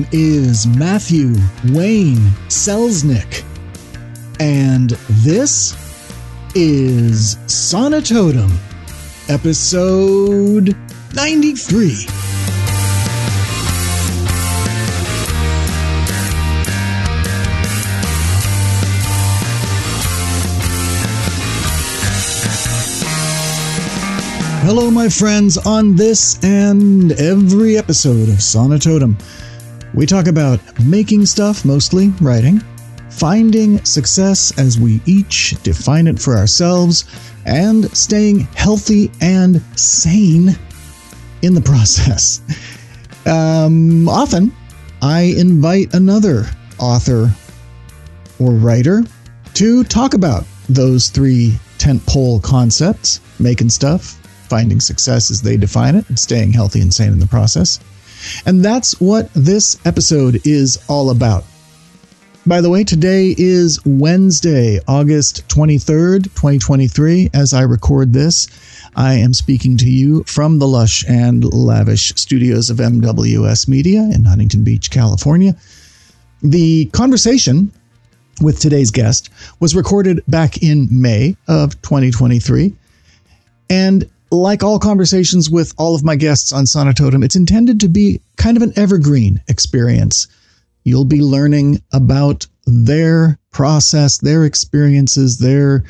is Matthew Wayne Selznick, and this is Sonatotum, episode 93. Hello, my friends. On this and every episode of Sonatotum, we talk about making stuff, mostly writing, finding success as we each define it for ourselves, and staying healthy and sane in the process. Often, I invite another author or writer to talk about those three tentpole concepts: making stuff, finding success as they define it, and staying healthy and sane in the process. And that's what this episode is all about. By the way, today is Wednesday, August 23rd, 2023. As I record this, I am speaking to you from the lush and lavish studios of MWS Media in Huntington Beach, California. The conversation with today's guest was recorded back in May of 2023. And like all conversations with all of my guests on Sonatotum, it's intended to be kind of an evergreen experience. You'll be learning about their process, their experiences, their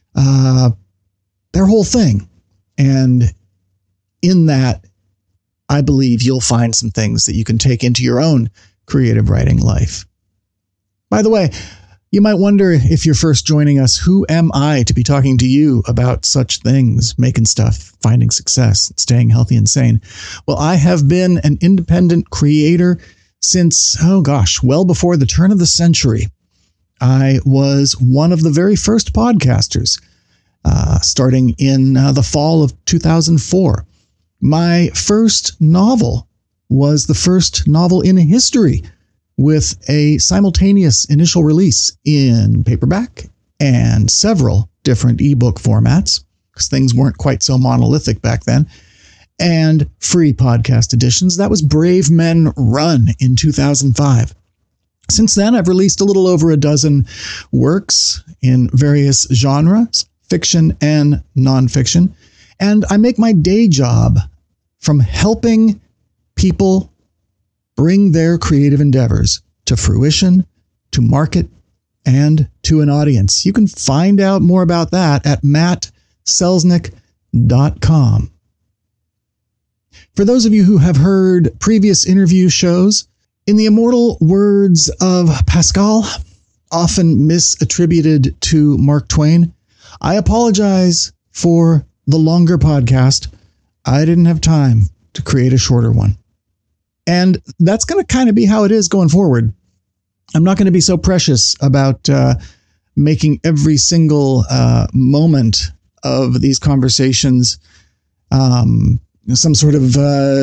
whole thing. And in that, I believe you'll find some things that you can take into your own creative writing life. By the way, you might wonder, if you're first joining us, who am I to be talking to you about such things, making stuff, finding success, staying healthy and sane? Well, I have been an independent creator since, well before the turn of the century. I was one of the very first podcasters, starting in the fall of 2004. My first novel was the first novel in history with a simultaneous initial release in paperback and several different ebook formats, because things weren't quite so monolithic back then, and free podcast editions. That was Brave Men Run in 2005. Since then, I've released a little over a dozen works in various genres, fiction and nonfiction, and I make my day job from helping people bring their creative endeavors to fruition, to market, and to an audience. You can find out more about that at mattselznick.com. For those of you who have heard previous interview shows, in the immortal words of Pascal, often misattributed to Mark Twain, I apologize for the longer podcast. I didn't have time to create a shorter one. And that's going to kind of be how it is going forward. I'm not going to be so precious about making every single moment of these conversations some sort of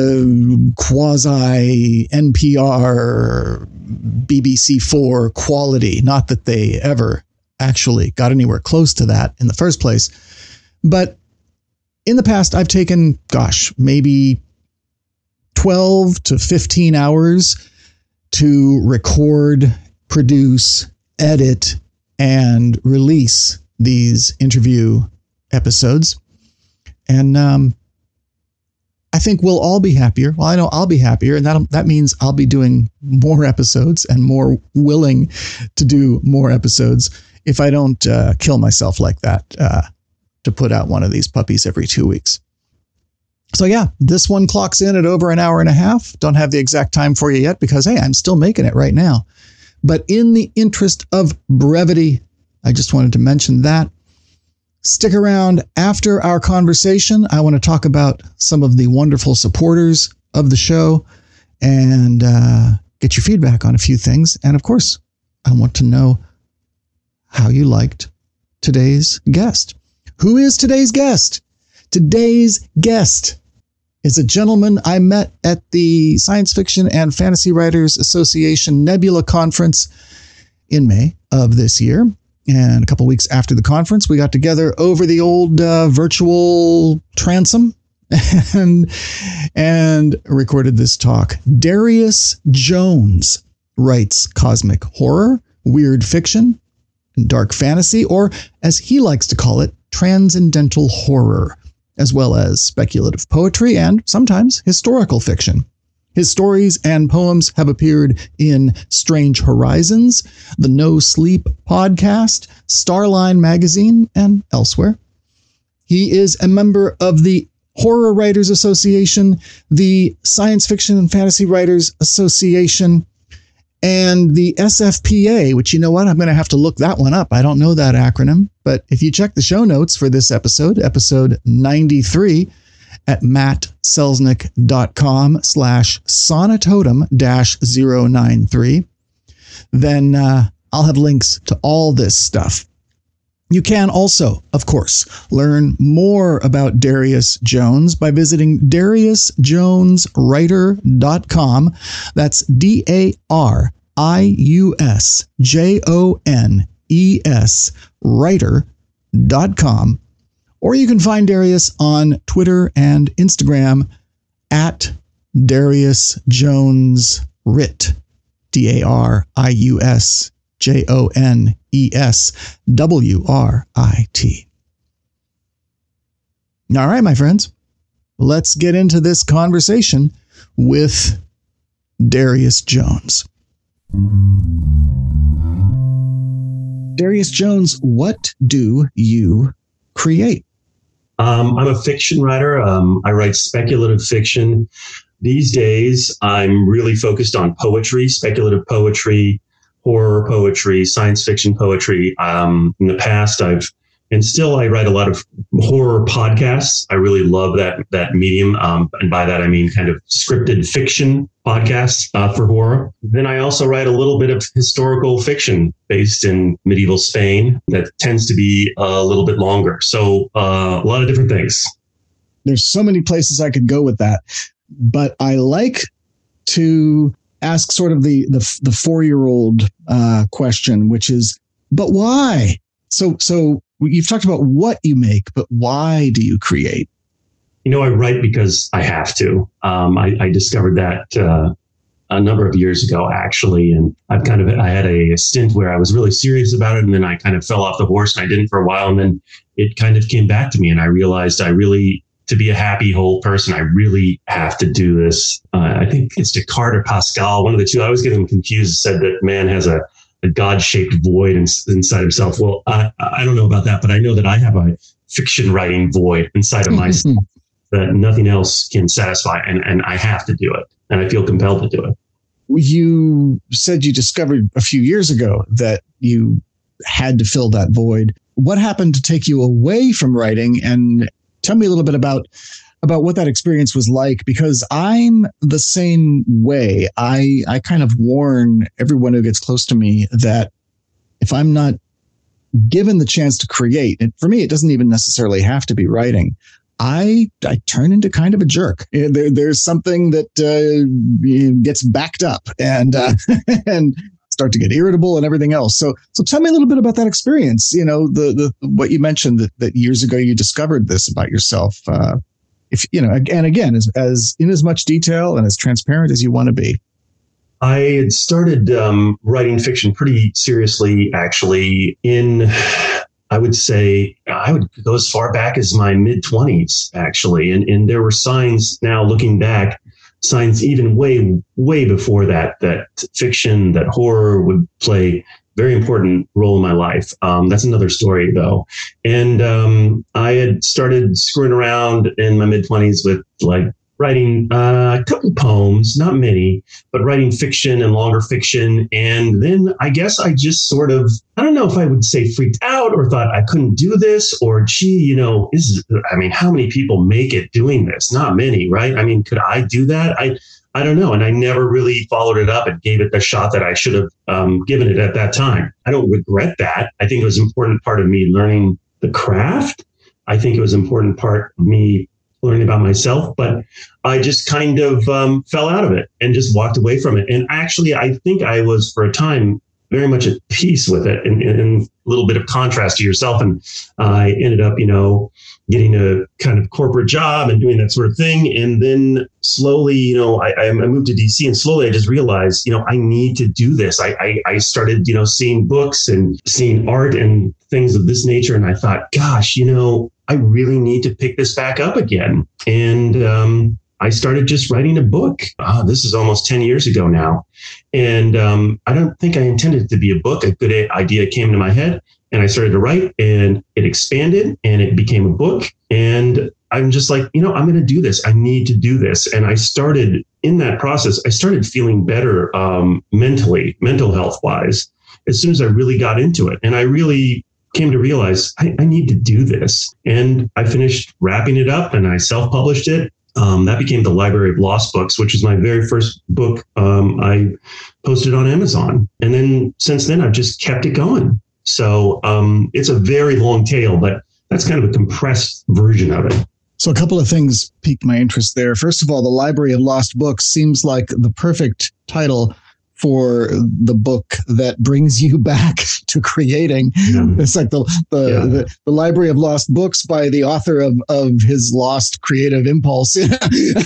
quasi NPR BBC4 quality. Not that they ever actually got anywhere close to that in the first place. But in the past, I've taken, maybe 12 to 15 hours to record, produce, edit, and release these interview episodes. And I think we'll all be happier. Well, I know I'll be happier, and that means I'll be doing more episodes and more willing to do more episodes if I don't kill myself like that to put out one of these puppies every 2 weeks. So yeah, this one clocks in at over an hour and a half. Don't have the exact time for you yet because, hey, I'm still making it right now. But in the interest of brevity, I just wanted to mention that. Stick around after our conversation. I want to talk about some of the wonderful supporters of the show and get your feedback on a few things. And of course, I want to know how you liked today's guest. Who is today's guest? Today's guest is a gentleman I met at the Science Fiction and Fantasy Writers Association Nebula Conference in May of this year. And a couple weeks after the conference, we got together over the old virtual transom and recorded this talk. Darius Jones writes cosmic horror, weird fiction, dark fantasy, or as he likes to call it, transcendental horror, as well as speculative poetry and sometimes historical fiction. His stories and poems have appeared in Strange Horizons, the No Sleep podcast, Starline magazine, and elsewhere. He is a member of the Horror Writers Association, the Science Fiction and Fantasy Writers Association, and the SFPA, which, you know what, I'm going to have to look that one up. I don't know that acronym, but if you check the show notes for this episode 93, at mattselznick.com/sonatotem-093, then I'll have links to all this stuff. You can also, of course, learn more about Darius Jones by visiting dariusjoneswriter.com. That's DARIUSJONES writer.com. Or you can find Darius on Twitter and Instagram at Darius Jones Writ, DARIUSJONESWRIT. All right, my friends, let's get into this conversation with Darius Jones. Darius Jones, what do you create? I'm a fiction writer. I write speculative fiction. These days, I'm really focused on poetry, speculative poetry, horror poetry, science fiction poetry. In the past, I write a lot of horror podcasts. I really love that medium. And by that, I mean kind of scripted fiction podcasts for horror. Then I also write a little bit of historical fiction based in medieval Spain that tends to be a little bit longer. So a lot of different things. There's so many places I could go with that, but I like to ask sort of the 4-year-old question, which is, but why? So you've talked about what you make, but why do you create? I write because I have to. I discovered that a number of years ago, actually, and I had a stint where I was really serious about it, and then I kind of fell off the horse, and I didn't for a while, and then it kind of came back to me, and I realized to be a happy, whole person, I really have to do this. I think it's Descartes or Pascal, one of the two. I always get them confused. Said that man has a God-shaped void inside himself. Well, I don't know about that, but I know that I have a fiction writing void inside of myself that nothing else can satisfy, and I have to do it, and I feel compelled to do it. You said you discovered a few years ago that you had to fill that void. What happened to take you away from writing? And tell me a little bit about what that experience was like, because I'm the same way. I kind of warn everyone who gets close to me that if I'm not given the chance to create, and for me, it doesn't even necessarily have to be writing, I turn into kind of a jerk. There's something that gets backed up and and start to get irritable and everything else. So tell me a little bit about that experience. The what you mentioned that years ago you discovered this about yourself. If and again, as in as much detail and as transparent as you want to be. I had started writing fiction pretty seriously, actually, I would say I would go as far back as my mid-20s, actually. And there were signs now looking back, signs even way, way before that fiction, that horror would play a very important role in my life. That's another story, though. And I had started screwing around in my mid-20s with writing a couple poems, not many, but writing fiction and longer fiction. And then I guess I just sort of, I don't know if I would say freaked out or thought I couldn't do this, or gee, how many people make it doing this? Not many, right? I mean, could I do that? I don't know. And I never really followed it up and gave it the shot that I should have given it at that time. I don't regret that. I think it was an important part of me learning the craft. I think it was an important part of me learning about myself, but I just kind of fell out of it and just walked away from it. And actually, I think I was for a time very much at peace with it, and a little bit of contrast to yourself. And I ended up, getting a kind of corporate job and doing that sort of thing. And then slowly, I moved to DC, and slowly I just realized, I need to do this. I started, seeing books and seeing art and things of this nature. And I thought, gosh, I really need to pick this back up again. And I started just writing a book. This is almost 10 years ago now. And I don't think I intended it to be a book. A good idea came to my head, and I started to write, and it expanded and it became a book. And I'm just like, I'm going to do this. I need to do this. And I started in that process, I started feeling better mentally, mental health wise, as soon as I really got into it. And I really came to realize I need to do this. And I finished wrapping it up, and I self-published it. That became the Library of Lost Books, which was my very first book. I posted on Amazon. And then since then, I've just kept it going. So it's a very long tale, but that's kind of a compressed version of it. So a couple of things piqued my interest there. First of all, the Library of Lost Books seems like the perfect title for the book that brings you back to creating. Yeah. It's like the Library of Lost Books by the author of his lost creative impulse. Yeah,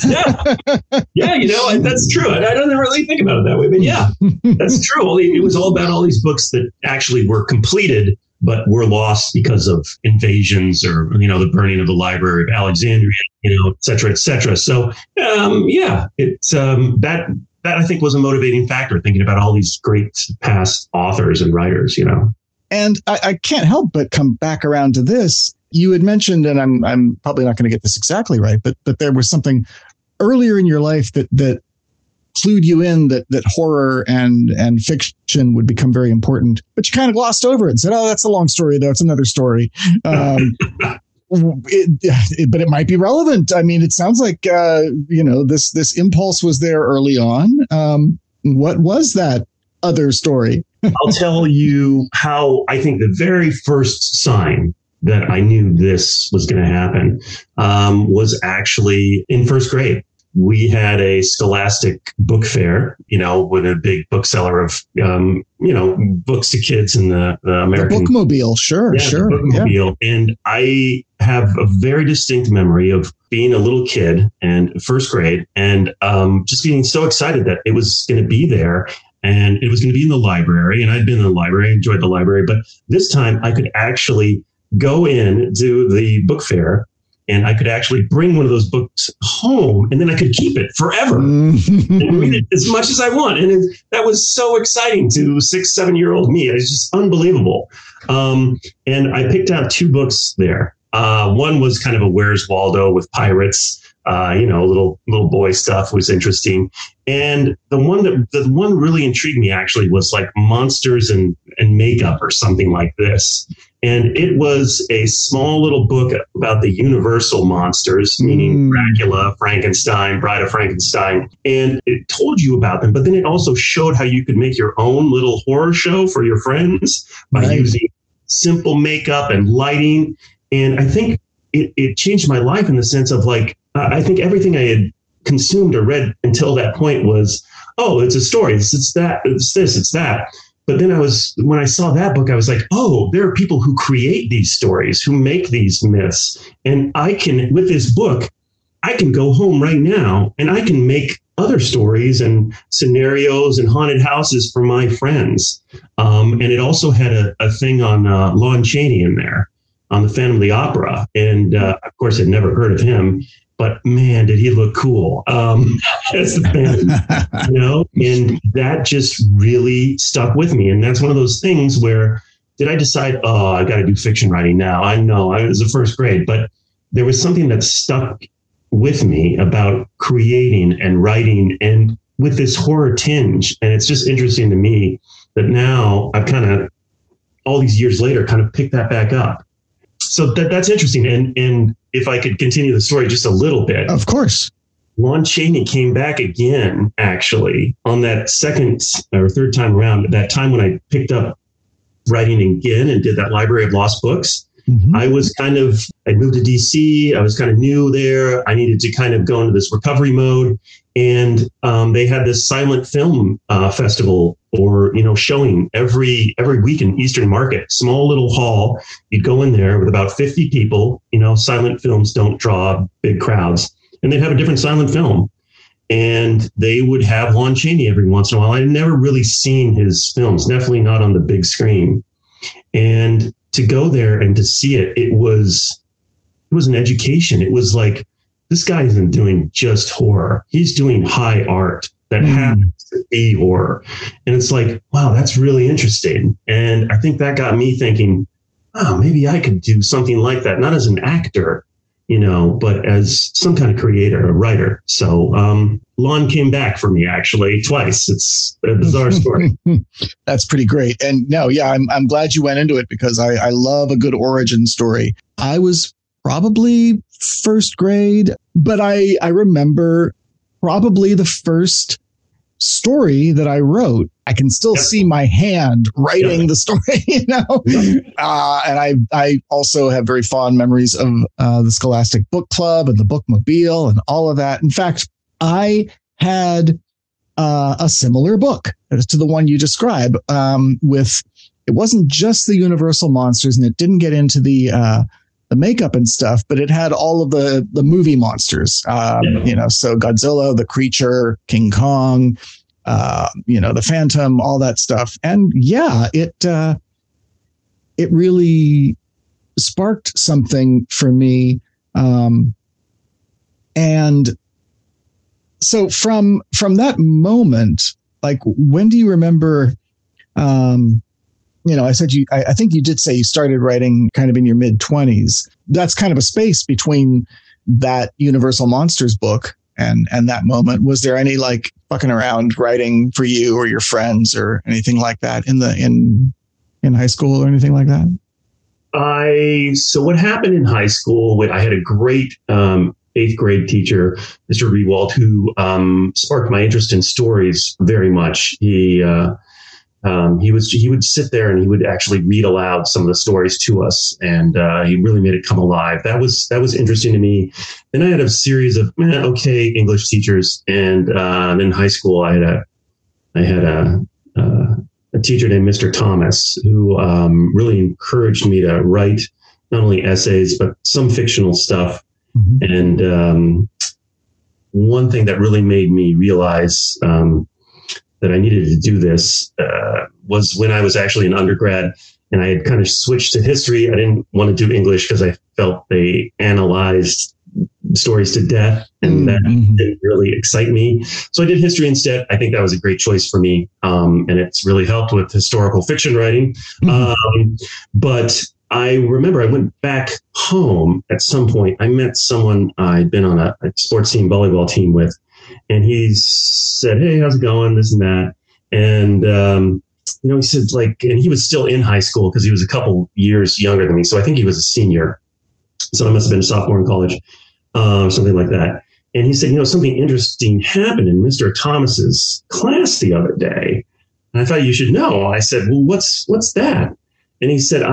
that's true. I don't really think about it that way, but yeah, that's true. It was all about all these books that actually were completed, but were lost because of invasions or, the burning of the Library of Alexandria, et cetera, et cetera. So, it's that I think was a motivating factor, thinking about all these great past authors and writers, And I can't help but come back around to this. You had mentioned, and I'm probably not going to get this exactly right, but there was something earlier in your life that clued you in that horror and fiction would become very important, but you kind of glossed over it and said, "Oh, that's a long story, though. It's another story." But it might be relevant. I mean, it sounds like this impulse was there early on. What was that other story? I'll tell you how I think the very first sign that I knew this was going to happen was actually in first grade. We had a Scholastic book fair, with a big bookseller of, books to kids in the American. The Bookmobile, sure. The Bookmobile. Yeah. And I have a very distinct memory of being a little kid and first grade and just being so excited that it was going to be there. And it was going to be in the library. And I'd been in the library, enjoyed the library. But this time I could actually go in to the book fair, and I could actually bring one of those books home, and then I could keep it forever and read it as much as I want. And that was so exciting to 6-7-year-old me. It was just unbelievable. And I picked out 2 books there. One was kind of a Where's Waldo with pirates. Little boy stuff was interesting. And the one really intrigued me actually was like monsters and makeup or something like this. And it was a small little book about the universal monsters, meaning Dracula, Frankenstein, Bride of Frankenstein. And it told you about them, but then it also showed how you could make your own little horror show for your friends by using simple makeup and lighting. And I think it changed my life in the sense of I think everything I had consumed or read until that point was, oh, it's a story. It's that, it's this, it's that. But then when I saw that book, I was like, oh, there are people who create these stories, who make these myths. And with this book, I can go home right now and I can make other stories and scenarios and haunted houses for my friends. And it also had a thing on Lon Chaney in there, on the Phantom of the Opera. And of course, I'd never heard of him. But man, did he look cool as the Phantom, and that just really stuck with me. And that's one of those things where did I decide, oh, I got to do fiction writing now? I know I was in first grade, but there was something that stuck with me about creating and writing and with this horror tinge. And it's just interesting to me that now I've kind of, all these years later, kind of picked that back up. So that's interesting. And if I could continue the story just a little bit. Of course. Lon Chaney came back again, actually, on that second or third time around, that time when I picked up writing again and did that Library of Lost Books. Mm-hmm. I was kind of I'd moved to DC. I was kind of new there. I needed to kind of go into this recovery mode. And they had this silent film festival, or showing every week in Eastern Market, small little hall. You'd go in there with about 50 people. Silent films don't draw big crowds, and they'd have a different silent film. And they would have Lon Chaney every once in a while. I'd never really seen his films, definitely not on the big screen. And to go there and to see it, it was an education. It was like, this guy isn't doing just horror. He's doing high art that happens to be horror. And it's like, wow, that's really interesting. And I think that got me thinking, oh, maybe I could do something like that, not as an actor, but as some kind of creator, a writer. So Lon came back for me, actually, twice. It's a bizarre story. That's pretty great. And no, yeah, I'm glad you went into it, because I love a good origin story. I was probably first grade, but I remember probably the first story that I wrote. I can still see my hand writing the story, and I also have very fond memories of the Scholastic Book Club and the Bookmobile and all of that. In fact, I had a similar book as to the one you describe, with, it wasn't just the Universal monsters, and it didn't get into the makeup and stuff, but it had all of the movie monsters, so Godzilla, the Creature, King Kong, the Phantom, all that stuff. And yeah, it really sparked something for me. And so from that moment, like, when do you remember, I said I think you did say you started writing kind of in your mid-20s. That's kind of a space between that Universal Monsters book and that moment. Was there any like fucking around writing for you or your friends or anything like that in high school or anything like that? So what happened in high school, I had a great 8th grade teacher, Mr. Rewald, who sparked my interest in stories very much. He would sit there and he would actually read aloud some of the stories to us, and he really made it come alive. That was interesting to me. Then I had a series of okay English teachers, and then in high school I had a teacher named Mr. Thomas, who really encouraged me to write not only essays but some fictional stuff. Mm-hmm. And one thing that really made me realize that I needed to do this was when I was actually an undergrad, and I had kind of switched to history. I didn't want to do English because I felt they analyzed stories to death, and that didn't really excite me. So I did history instead. I think that was a great choice for me, and it's really helped with historical fiction writing. But I remember I went back home at some point. I met someone I'd been on a sports team, volleyball team with, and he said, "Hey, how's it going?" This and that. And, he said, and he was still in high school because he was a couple years younger than me. So I think he was a senior. So I must have been a sophomore in college, something like that. And he said, something interesting happened in Mr. Thomas's class the other day. And I thought you should know. I said, well, what's that? And he said,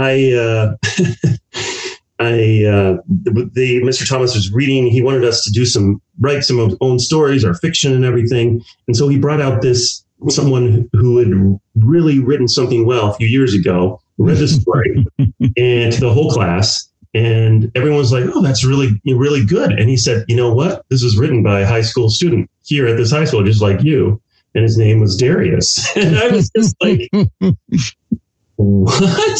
Mr. Thomas was reading. He wanted us to write some of his own stories, our fiction and everything. And so he brought out someone who had really written something well a few years ago, read the story and to the whole class. And everyone's like, oh, that's really, really good. And he said, you know what? This was written by a high school student here at this high school, just like you. And his name was Darius. And I was just like, what?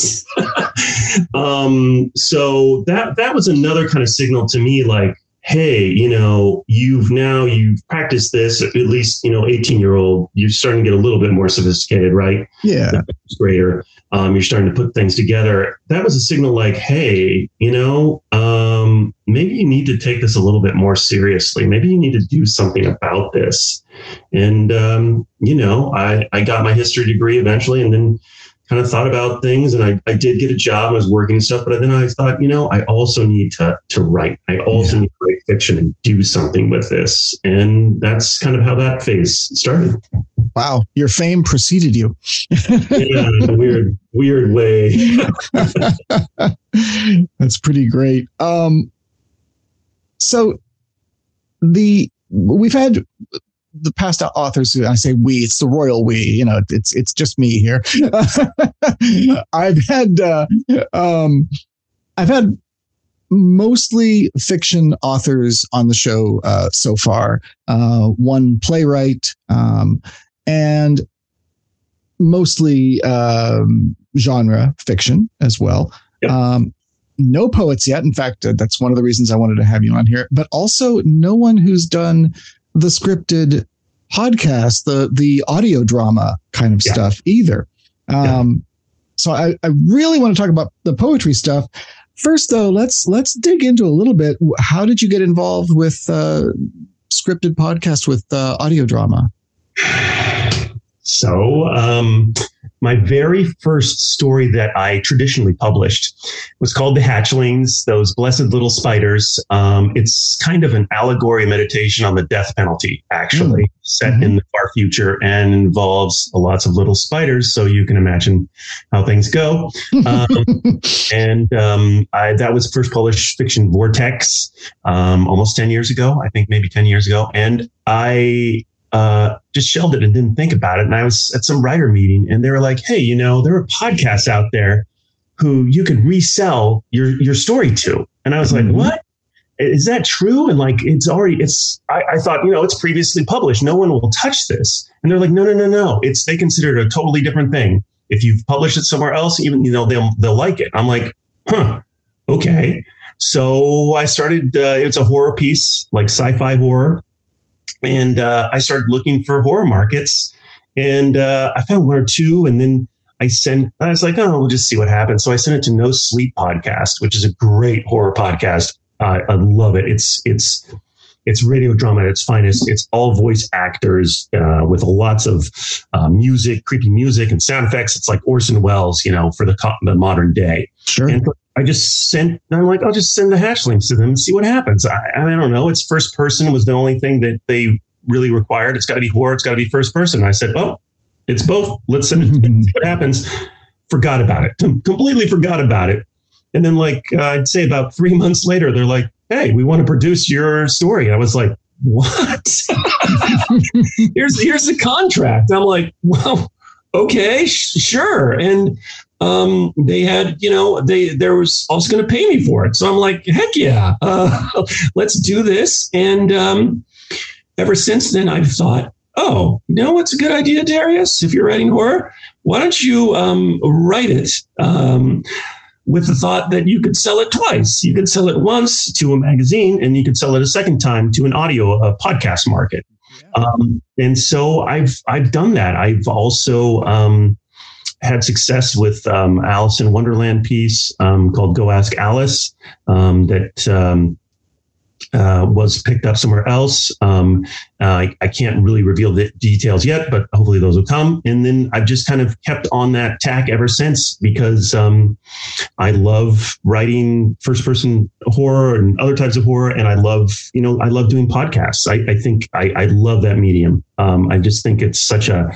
So that was another kind of signal to me, like, hey, you've practiced this, at least, 18-year-old, you're starting to get a little bit more sophisticated, right? Yeah. Greater. You're starting to put things together. That was a signal like, hey, maybe you need to take this a little bit more seriously. Maybe you need to do something about this. And, I got my history degree eventually, and then kind of thought about things, and I did get a job. I was working and stuff, but then I thought, I also need to write. I also need to write fiction and do something with this. And that's kind of how that phase started. Wow. Your fame preceded you. Yeah, in a weird way. That's pretty great. So we've had the past authors, I say we, it's the royal we, it's just me here. I've had mostly fiction authors on the show so far. One playwright, and mostly genre fiction as well. Yep. No poets yet. In fact, that's one of the reasons I wanted to have you on here, but also no one who's done the scripted podcast, the audio drama kind of stuff either. So I really want to talk about the poetry stuff. First, though, let's dig into a little bit. How did you get involved with scripted podcast with audio drama? So my very first story that I traditionally published was called The Hatchlings, Those Blessed Little Spiders. It's kind of an allegory meditation on the death penalty, actually, set in the far future, and involves lots of little spiders. So you can imagine how things go. That was first published Fiction Vortex almost 10 years ago, I think maybe 10 years ago. And I just shelved it and didn't think about it. And I was at some writer meeting, and they were like, hey, there are podcasts out there who you could resell your story to. And I was like, what? Is that true? And like, I thought, it's previously published. No one will touch this. And they're like, no. They consider it a totally different thing. If you've published it somewhere else, even, they'll like it. I'm like, okay. So I started, it's a horror piece, like sci-fi horror. And I started looking for horror markets, and I found one or two. And then I was like, we'll just see what happens. So I sent it to No Sleep Podcast, which is a great horror podcast. I love it. It's radio drama at its finest. It's all voice actors with lots of music, creepy music and sound effects. It's like Orson Welles, for the modern day. Sure. And I'll just send the Hatchlings to them and see what happens. I don't know. It's first person was the only thing that they really required. It's got to be horror. It's got to be first person. I said, it's both. Let's send it and see what happens. Forgot about it. Completely forgot about it. And then I'd say about 3 months later, they're like, hey, we want to produce your story. I was like, what? Here's the contract. I'm like, well, okay, sure. And they had, there was also going to pay me for it. So I'm like, heck yeah, let's do this. And ever since then, I've thought, what's a good idea, Darius? If you're writing horror, why don't you write it with the thought that you could sell it twice. You could sell it once to a magazine, and you could sell it a second time to a podcast market. Yeah. And so I've done that. I've also had success with Alice in Wonderland piece called Go Ask Alice that was picked up somewhere else. I can't really reveal the details yet, but hopefully those will come. And then I've just kind of kept on that tack ever since, because I love writing first-person horror and other types of horror, and I love doing podcasts. I think I love that medium. I just think it's such an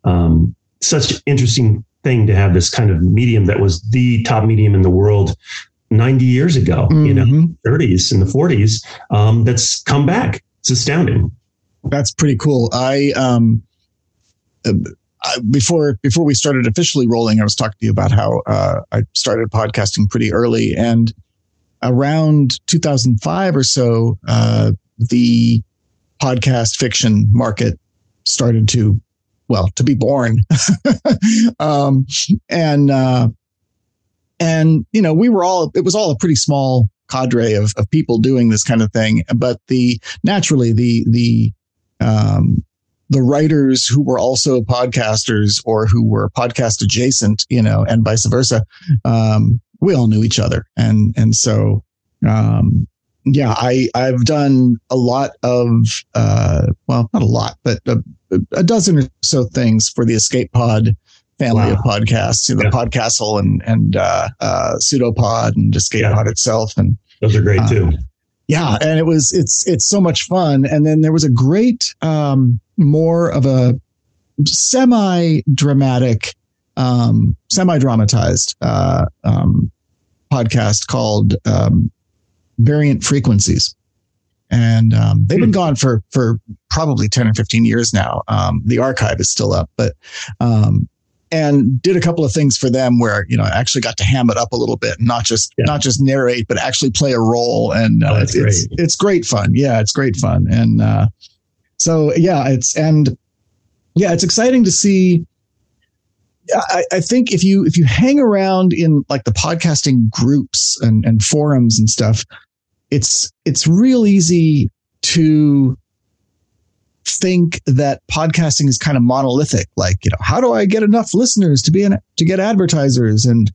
interesting thing to have this kind of medium that was the top medium in the world 90 years ago, 30s and the 40s, that's come back. It's astounding. That's pretty cool. Before we started officially rolling, I was talking to you about how I started podcasting pretty early, and around 2005 or so, the podcast fiction market started to be born. And it was all a pretty small cadre of people doing this kind of thing. But the writers who were also podcasters or who were podcast adjacent, and vice versa, we all knew each other. And so, I've done a lot of, not a lot, but a dozen or so things for the Escape Pod family of podcasts, the Podcastle and Pseudopod and Escapepod itself. And those are great too. Yeah. And it's so much fun. And then there was a great, more of a semi-dramatized, podcast called, Variant Frequencies. And they've been gone for probably 10 or 15 years now. The archive is still up, but and did a couple of things for them where, I actually got to ham it up a little bit, not just narrate, but actually play a role. And it's great fun. Yeah, it's great fun. And it's exciting to see. I think if you hang around in like the podcasting groups and forums and stuff, it's real easy to think that podcasting is kind of monolithic. Like, how do I get enough listeners to get advertisers? And,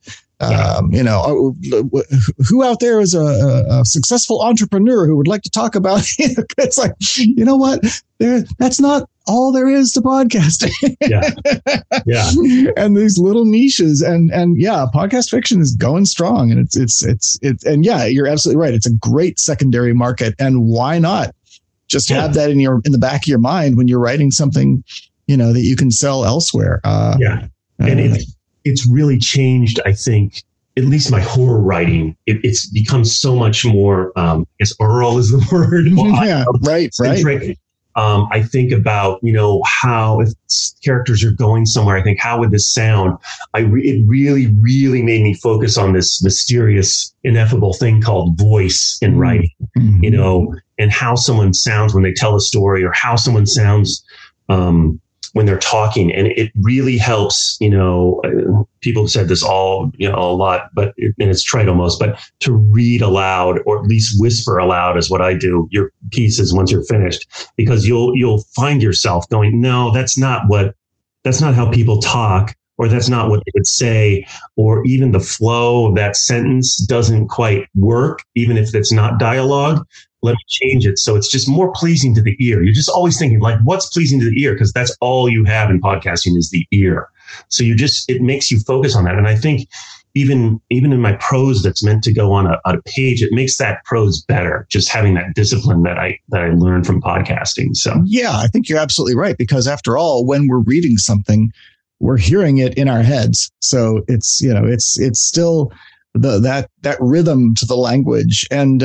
who out there is a successful entrepreneur who would like to talk about, it's like, you know what? That's not all there is to podcasting. Yeah. And these little niches and podcast fiction is going strong, and it's you're absolutely right. It's a great secondary market, and why not just have that in the back of your mind when you're writing something, that you can sell elsewhere. And it's really changed, I think, at least my horror writing. It's become so much more, I guess oral is the word. Right. I think about, how if characters are going somewhere, I think, how would this sound? It really, really made me focus on this mysterious, ineffable thing called voice in writing, and how someone sounds when they tell a story, or how someone sounds when they're talking. And it really helps, people have said this all, a lot, but and it's trite almost, but to read aloud, or at least whisper aloud, is what I do, your pieces once you're finished, because you'll find yourself going, no, that's not how people talk, or that's not what they would say, or even the flow of that sentence doesn't quite work, even if it's not dialogue. Let me change it so it's just more pleasing to the ear. You're just always thinking, like, what's pleasing to the ear? Because that's all you have in podcasting is the ear. So it makes you focus on that. And I think even in my prose that's meant to go on a page, it makes that prose better, just having that discipline that I learned from podcasting. So yeah, I think you're absolutely right, because after all, when we're reading something, we're hearing it in our heads. So it's still that rhythm to the language. And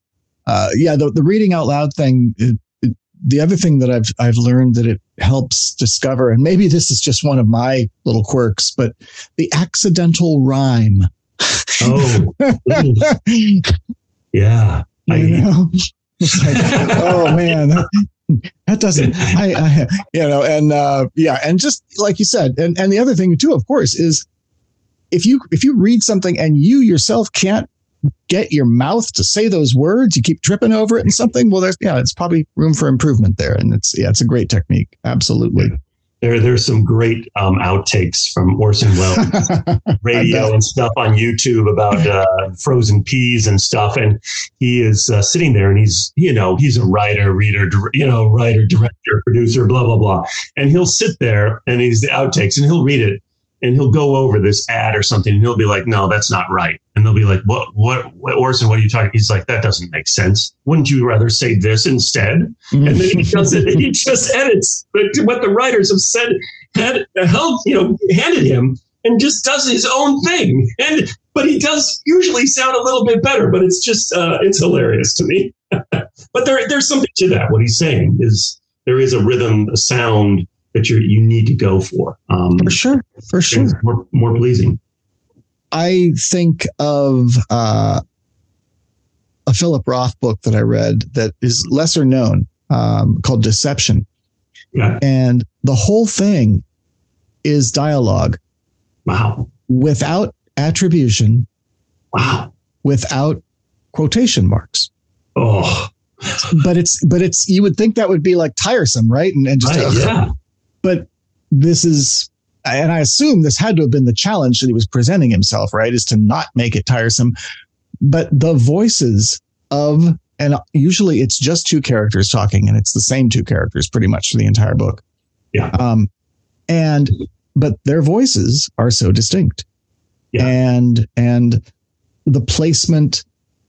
the reading out loud thing, the other thing that I've learned that it helps discover, and maybe this is just one of my little quirks, but the accidental rhyme. Oh, yeah. It's like, oh man, that doesn't, and just like you said, and the other thing too, of course, is if you read something and you yourself can't get your mouth to say those words, you keep tripping over it and something, well, it's probably room for improvement there. And it's a great technique. Absolutely. There's some great outtakes from Orson Welles radio and stuff on YouTube about frozen peas and stuff. And he is sitting there, and he's a writer, director, producer, blah, blah, blah. And he'll sit there, and he's the outtakes, and he'll read it. And he'll go over this ad or something, and he'll be like, no, that's not right. And they'll be like, what, Orson, what are you talking? He's like, that doesn't make sense. Wouldn't you rather say this instead? And then he does it. He just edits what the writers have said, handed him, and just does his own thing. But he does usually sound a little bit better, but it's just, it's hilarious to me. But there's something to that. What he's saying is there is a rhythm, a sound that you need to go for. For sure. More pleasing. I think of a Philip Roth book that I read that is lesser known, called Deception. Yeah. And the whole thing is dialogue. Wow. Without attribution. Wow. Without quotation marks. Oh. But it's you would think that would be like tiresome, right? And just yeah. But this is, and I assume this had to have been the challenge that he was presenting himself, right? Is to not make it tiresome. But the voices of, and usually it's just two characters talking, and it's the same two characters pretty much for the entire book. Yeah. but their voices are so distinct. Yeah. And the placement,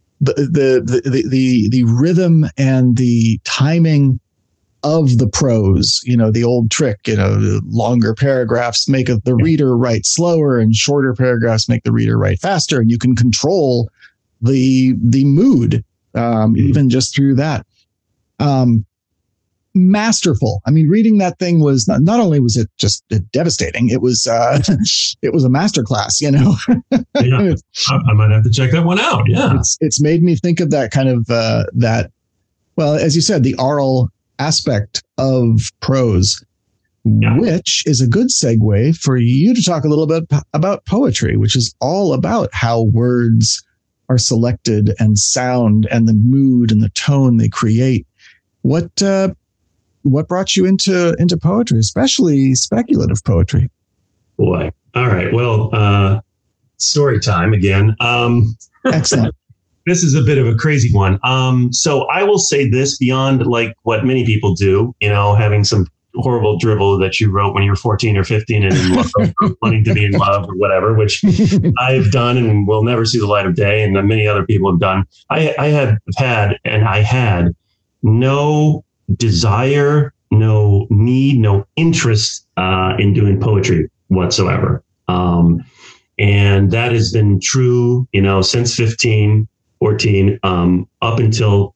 the rhythm and the timing of the prose, the old trick, longer paragraphs make the reader write slower and shorter paragraphs make the reader write faster. And you can control the mood, even just through that. Masterful. I mean, reading that thing was not only was it just devastating, it was a masterclass, Yeah, I might have to check that one out. Yeah. It's made me think of that kind of, well, as you said, the oral aspect of prose, which is a good segue for you to talk a little bit about poetry, which is all about how words are selected and sound and the mood and the tone they create. What brought you into poetry, especially speculative poetry? Boy. All right. Well, story time again. Excellent. This is a bit of a crazy one. So I will say this beyond like what many people do, having some horrible dribble that you wrote when you were 14 or 15 and in love, wanting to be in love or whatever, which I've done and will never see the light of day. And many other people have done. I had no desire, no need, no interest in doing poetry whatsoever. And that has been true, since 15, 14, up until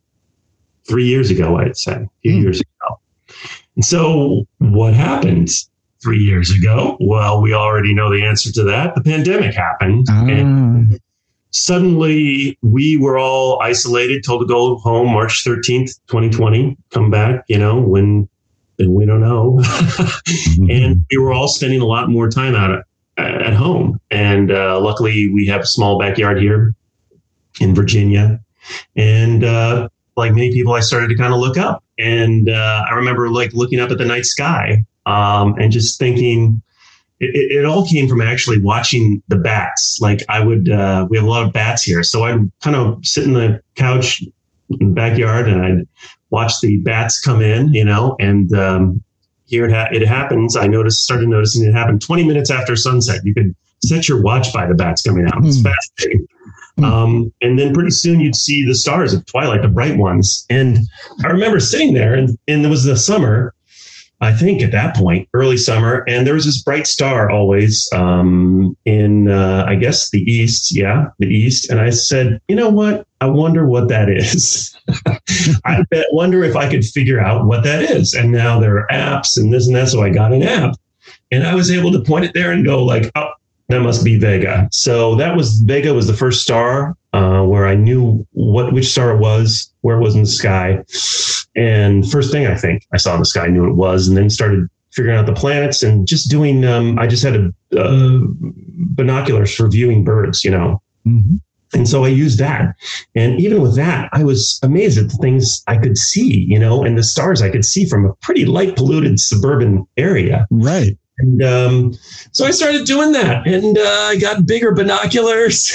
3 years ago, I'd say, a few years ago. And so what happened 3 years ago? Well, we already know the answer to that. The pandemic happened. And suddenly we were all isolated, told to go home March 13th, 2020, come back, when we don't know. And we were all spending a lot more time out at home. And luckily we have a small backyard here in Virginia. And like many people, I started to kind of look up. And I remember like looking up at the night sky and just thinking, it all came from actually watching the bats. Like we have a lot of bats here. So I'd kind of sit in the couch in the backyard and I'd watch the bats come in, and here it happens. I started noticing it happened 20 minutes after sunset. You could set your watch by the bats coming out. It's fascinating. And then pretty soon you'd see the stars at twilight, the bright ones. And I remember sitting there and it was the summer, I think at that point, early summer. And there was this bright star always in, I guess, the east. Yeah, the east. And I said, you know what? I wonder what that is. I wonder if I could figure out what that is. And now there are apps and this and that. So I got an app and I was able to point it there and go like, oh, that must be Vega. So Vega was the first star where I knew which star it was, where it was in the sky. And first thing I think I saw in the sky, I knew what it was, and then started figuring out the planets and just doing, I just had binoculars for viewing birds, And so I used that. And even with that, I was amazed at the things I could see, and the stars I could see from a pretty light polluted suburban area. Right. And so I started doing that, and I got bigger binoculars.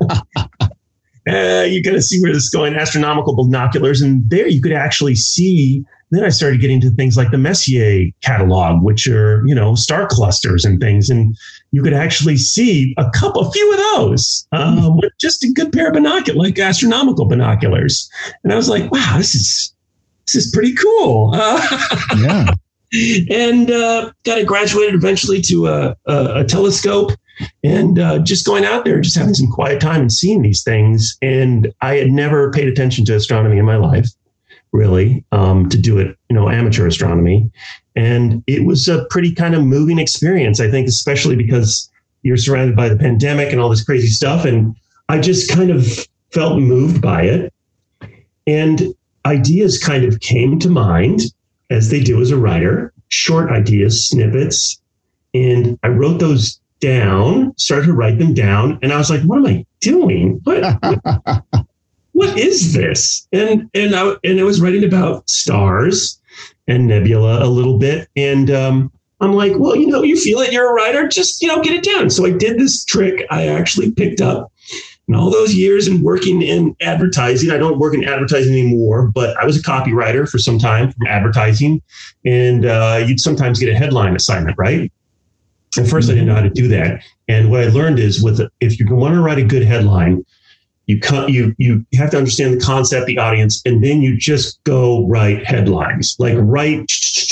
You got to see where this is going, astronomical binoculars. And there you could actually see. Then I started getting to things like the Messier catalog, which are, star clusters and things. And you could actually see a few of those with just a good pair of binoculars, like astronomical binoculars. And I was like, wow, this is pretty cool. Yeah. And got graduated eventually to a telescope and just going out there, just having some quiet time and seeing these things. And I had never paid attention to astronomy in my life, really, to do it, amateur astronomy. And it was a pretty kind of moving experience, I think, especially because you're surrounded by the pandemic and all this crazy stuff. And I just kind of felt moved by it. And ideas kind of came to mind, as they do as a writer, short ideas, snippets. And I wrote those down, started to write them down. And I was like, what am I doing? What is this? And I was writing about stars and nebula a little bit. And I'm like, well, you feel it, you're a writer, just, get it down. So I did this trick I actually picked up in all those years and working in advertising. I don't work in advertising anymore, but I was a copywriter for some time from advertising. And you'd sometimes get a headline assignment, right? At first, I didn't know how to do that. And what I learned is if you want to write a good headline, you have to understand the concept, the audience, and then you just go write headlines. Like write,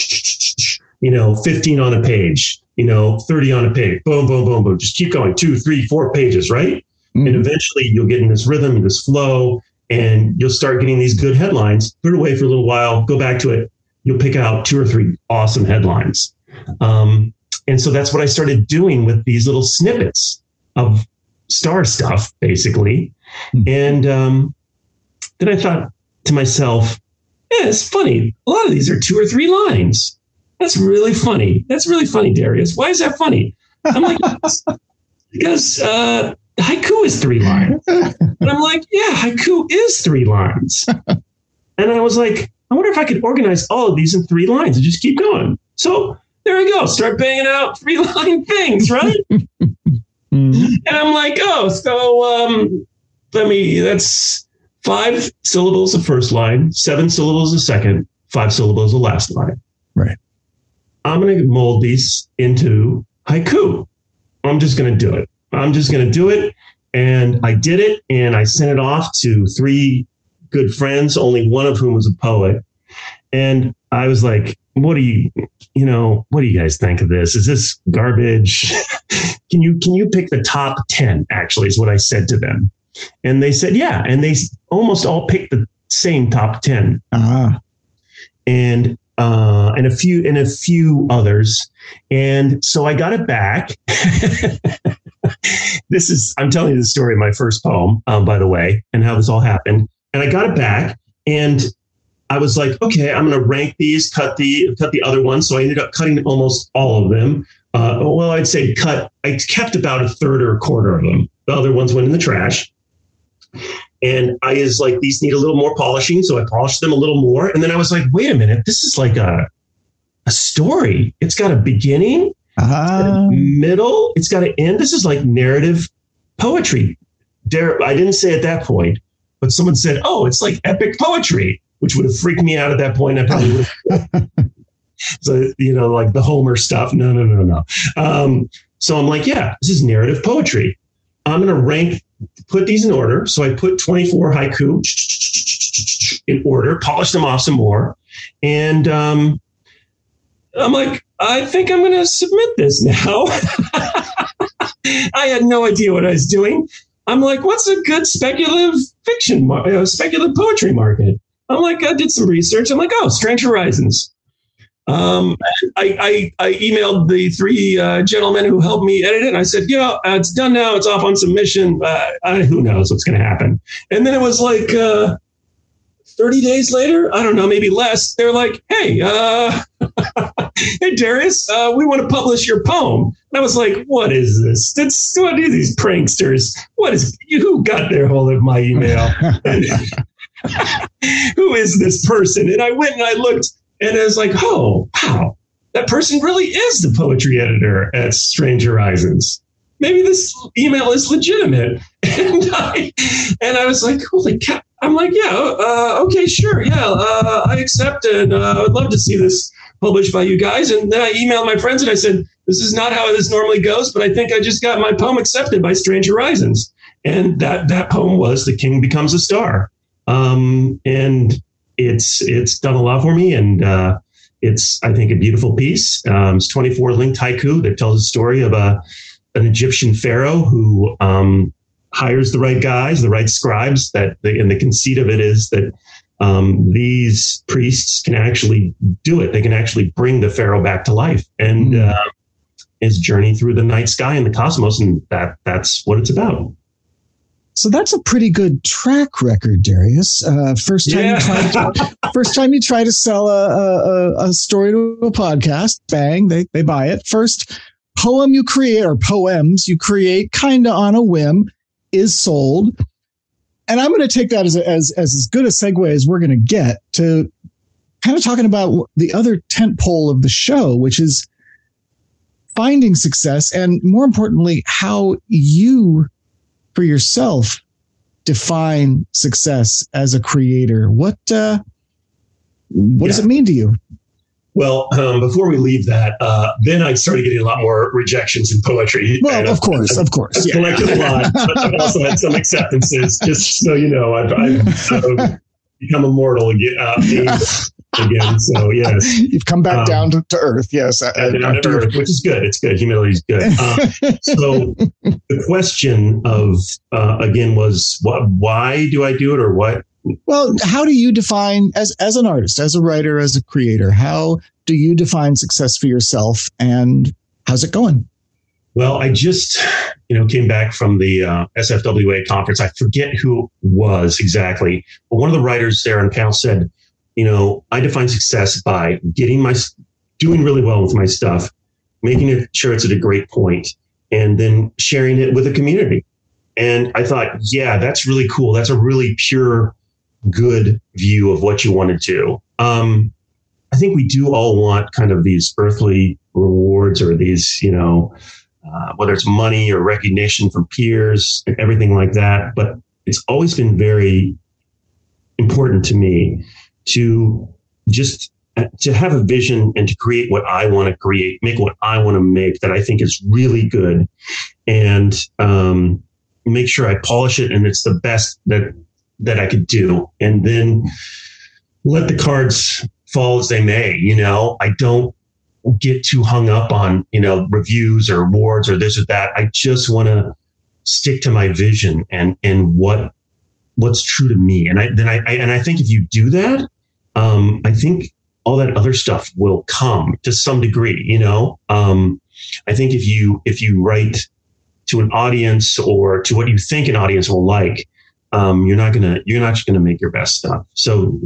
15 on a page, 30 on a page. Boom, boom, boom, boom. Just keep going. 2, 3, 4 pages, right? Mm-hmm. And eventually you'll get in this rhythm, this flow, and you'll start getting these good headlines. Put it away for a little while, go back to it. You'll pick out 2 or 3 awesome headlines. And so that's what I started doing with these little snippets of star stuff, basically. And then I thought to myself, it's funny. A lot of these are 2 or 3 lines. That's really funny. That's really funny, Darius. Why is that funny? I'm like, because haiku is 3 lines. And I'm like, yeah, haiku is 3 lines. And I was like, I wonder if I could organize all of these in 3 lines and just keep going. So there we go. Start banging out 3-line things, right? And I'm like, that's 5 syllables the first line, 7 syllables the second, 5 syllables the last line. Right. I'm going to mold these into haiku. I'm just going to do it. And I did it, and I sent it off to 3 good friends, only one of whom was a poet. And I was like, what do you guys think of this? Is this garbage? Can you pick the top 10, actually, is what I said to them. And they said, yeah. And they almost all picked the same top 10. Uh-huh. And a few others. And so I got it back. I'm telling you the story of my first poem, by the way, and how this all happened. And I got it back, and I was like, okay, I'm going to rank these, cut the other ones. So I ended up cutting almost all of them. I'd say I kept about a third or a quarter of them. The other ones went in the trash. And I was like, these need a little more polishing. So I polished them a little more. And then I was like, wait a minute, this is like a story. It's got a beginning, it's got a middle, it's got an end. This is like narrative poetry. I didn't say at that point, but someone said, oh, it's like epic poetry, which would have freaked me out at that point. I probably would have. So, like the Homer stuff. No. So I'm like, yeah, this is narrative poetry. I'm going to put these in order. So I put 24 haiku in order, polish them off some more. And I'm like, I think I'm going to submit this now. I had no idea what I was doing. I'm like, what's a good speculative fiction, speculative poetry market? I'm like, I did some research. I'm like, Strange Horizons. I emailed the 3 gentlemen who helped me edit it. And I said, it's done now. It's off on submission. Who knows what's going to happen? And then it was like 30 days later, I don't know, maybe less. They're like, hey, hey, Darius, we want to publish your poem. And I was like, what is this? What are these pranksters? Who got their hold of my email? Who is this person? And I went and I looked. And I was like, oh, wow, that person really is the poetry editor at Strange Horizons. Maybe this email is legitimate. And I was like, holy cow. I'm like, okay, sure. Yeah, I accept it. I would love to see this published by you guys. And then I emailed my friends and I said, this is not how this normally goes, but I think I just got my poem accepted by Strange Horizons. And that poem was The King Becomes a Star. And it's done a lot for me, and it's, I think, a beautiful piece. It's 24 linked haiku that tells a story of an Egyptian pharaoh who hires the right guys, the right scribes. And the conceit of it is that these priests can actually do it. They can actually bring the pharaoh back to life, and his journey through the night sky and the cosmos, and that's what it's about. So that's a pretty good track record, Darius. First time you try to sell a story to a podcast, bang, they buy it. First poem you create, or poems you create kind of on a whim, is sold. And I'm going to take that as good a segue as we're going to get to kind of talking about the other tentpole of the show, which is finding success, and more importantly, how you for yourself define success as a creator. What does it mean to you? Well, before we leave that, then I started getting a lot more rejections in poetry. Well, of course. I've collected a lot, but I've also had some acceptances. Just so you know, I've become immortal again. So yes, you've come back down to earth. Yes, down to earth, which is good. It's good. Humility is good. So the question of again was, why do I do it, or what? Well, how do you define, as an artist, as a writer, as a creator, how do you define success for yourself, and how's it going? Well, I just, came back from the SFWA conference. I forget who it was exactly, but one of the writers there on the panel said, I define success by doing really well with my stuff, making sure it's at a great point, and then sharing it with a community. And I thought, yeah, that's really cool. That's a really pure, good view of what you want to do. I think we do all want kind of these earthly rewards, or these, whether it's money or recognition from peers and everything like that. But it's always been very important to me to have a vision and to create what I want to create, make what I want to make that I think is really good, and make sure I polish it and it's the best that I could do, and then let the cards fall as they may. I don't get too hung up on, reviews or awards or this or that. I just want to stick to my vision and what's true to me. And I think if you do that, I think all that other stuff will come to some degree. I think if you write to an audience or to what you think an audience will like, you're not gonna make your best stuff. So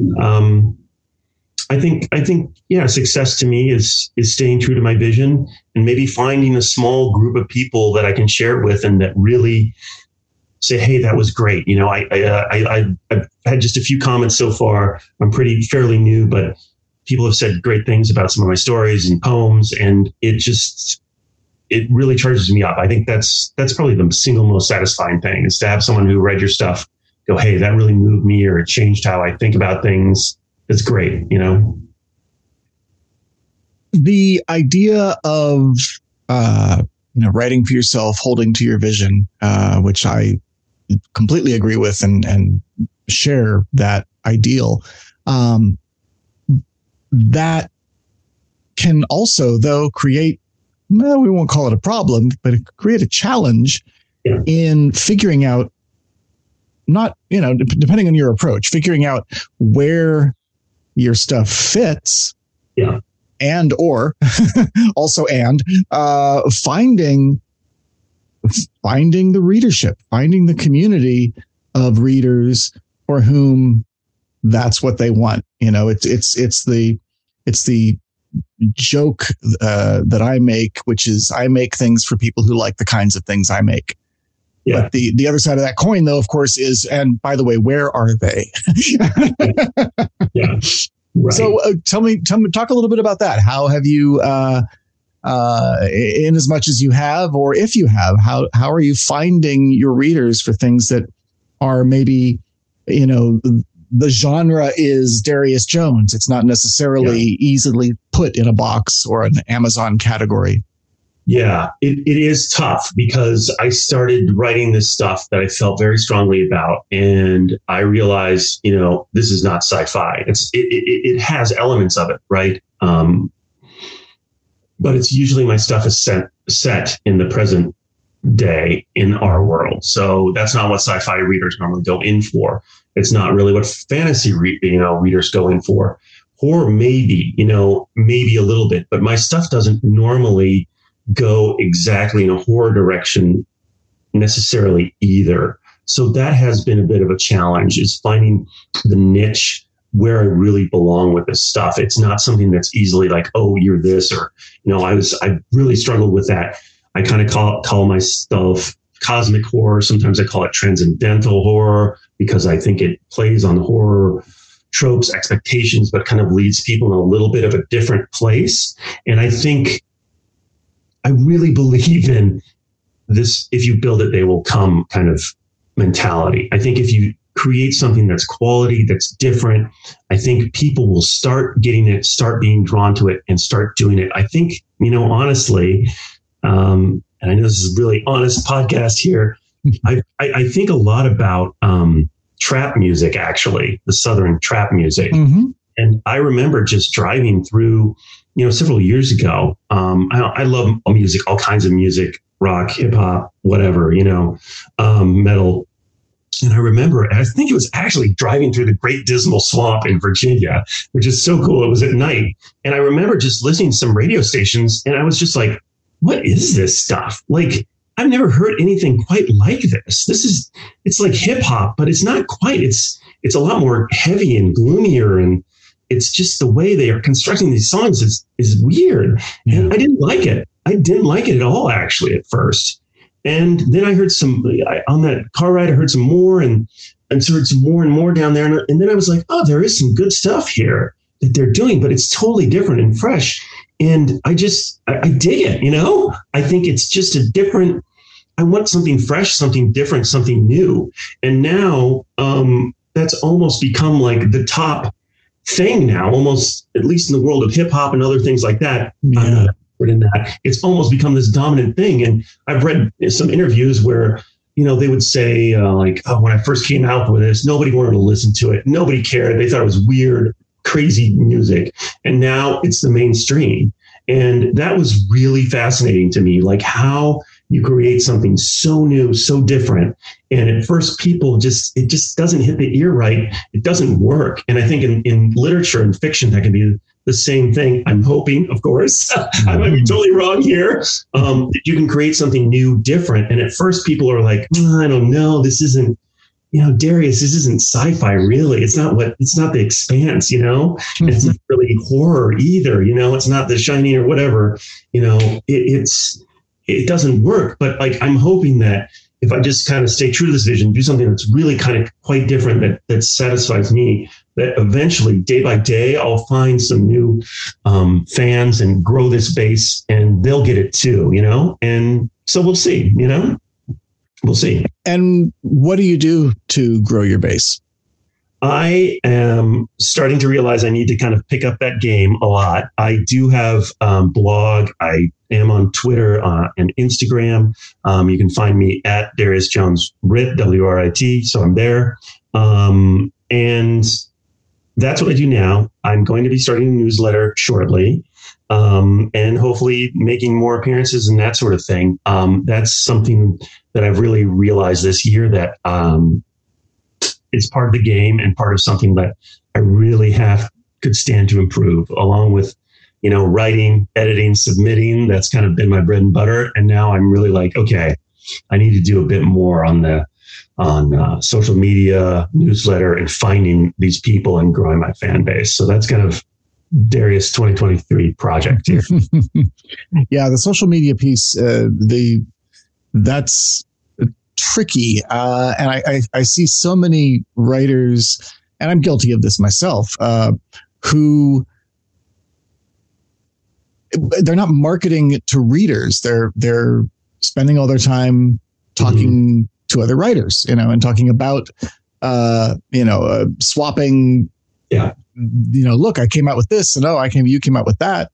I think yeah, success to me is staying true to my vision, and maybe finding a small group of people that I can share it with, and that really say, hey, that was great. I've had just a few comments so far. I'm fairly new, but people have said great things about some of my stories and poems, and it really charges me up. I think that's probably the single most satisfying thing, is to have someone who read your stuff go, hey, that really moved me, or it changed how I think about things. It's great, The idea of, writing for yourself, holding to your vision, which I completely agree with and share that ideal. That can also, though, create, we won't call it a problem, but it create a challenge in figuring out, not, depending on your approach, figuring out where your stuff fits, and or also finding the readership, finding the community of readers for whom that's what they want. It's the joke that I make, which is I make things for people who like the kinds of things I make. Yeah. But the other side of that coin, though, of course, is, and by the way, where are they? Yeah. Right. So tell me, talk a little bit about that. How have you, in as much as you have, or if you have, how are you finding your readers for things that are maybe, the genre is Darius Jones. It's not necessarily easily put in a box or an Amazon category. Yeah, it is tough, because I started writing this stuff that I felt very strongly about, and I realized, this is not sci-fi. It has elements of it, right? But it's usually, my stuff is set in the present day in our world. So that's not what sci-fi readers normally go in for. It's not really what fantasy readers go in for. Horror maybe a little bit, but my stuff doesn't normally go exactly in a horror direction necessarily either. So that has been a bit of a challenge, is finding the niche where I really belong with this stuff. It's not something that's easily like, oh, you're this, or, I really struggled with that. I kind of call my stuff cosmic horror. Sometimes I call it transcendental horror, because I think it plays on horror tropes, expectations, but kind of leads people in a little bit of a different place. And I think I really believe in this, if you build it, they will come kind of mentality. I think if you create something that's quality, that's different, I think people will start getting it, start being drawn to it, and start doing it. I think, honestly, and I know this is a really honest podcast here, I think a lot about trap music, actually, the Southern trap music. Mm-hmm. And I remember just driving through, several years ago. I love music, all kinds of music, rock, hip hop, whatever, metal. And I remember, I think it was actually driving through the Great Dismal Swamp in Virginia, which is so cool. It was at night. And I remember just listening to some radio stations, and I was just like, what is this stuff? Like, I've never heard anything quite like this. It's like hip hop, but it's not quite. It's a lot more heavy and gloomier, and it's just the way they are constructing these songs is weird. Yeah. And I didn't like it. I didn't like it at all, actually, at first. And then I heard on that car ride, I heard some more and heard some more and more down there. And then I was like, oh, there is some good stuff here that they're doing, but it's totally different and fresh. And I dig it, I think it's just I want something fresh, something different, something new. And now that's almost become like the top thing now, almost, at least in the world of hip hop and other things like that. Yeah. I'm not an expert in that. It's almost become this dominant thing. And I've read some interviews where, they would say when I first came out with this, nobody wanted to listen to it. Nobody cared. They thought it was weird, crazy music. And now it's the mainstream. And that was really fascinating to me, like how you create something so new, so different. And at first it just doesn't hit the ear right. It doesn't work. And I think in literature and fiction, that can be the same thing. I'm hoping, of course, I might be totally wrong here, that you can create something new, different. And at first people are like, I don't know, this isn't, Darius, this isn't sci-fi really. It's not The Expanse, Mm-hmm. It's not really horror either, it's not The Shining or whatever, it doesn't work. But I'm hoping that if I just kind of stay true to this vision, do something that's really kind of quite different, that satisfies me, that eventually, day by day, I'll find some new fans and grow this base, and they'll get it too, And so we'll see, We'll see. And what do you do to grow your base? I am starting to realize I need to kind of pick up that game a lot. I do have blog. I am on Twitter and Instagram. You can find me at Darius Jones Writ, WRIT. So I'm there. And that's what I do now. I'm going to be starting a newsletter shortly. And hopefully making more appearances and that sort of thing. That's something that I've really realized this year, that it's part of the game and part of something that I really could stand to improve, along with, writing, editing, submitting. That's kind of been my bread and butter. And now I'm really like, okay, I need to do a bit more on social media, newsletter, and finding these people and growing my fan base. So that's kind of Darius 2023 project here. Yeah, the social media piece, that's tricky. And I see so many writers, and I'm guilty of this myself, who they're not marketing it to readers. They're spending all their time talking to other writers, and talking about, swapping. Yeah. Look, I came out with this, and you came out with that,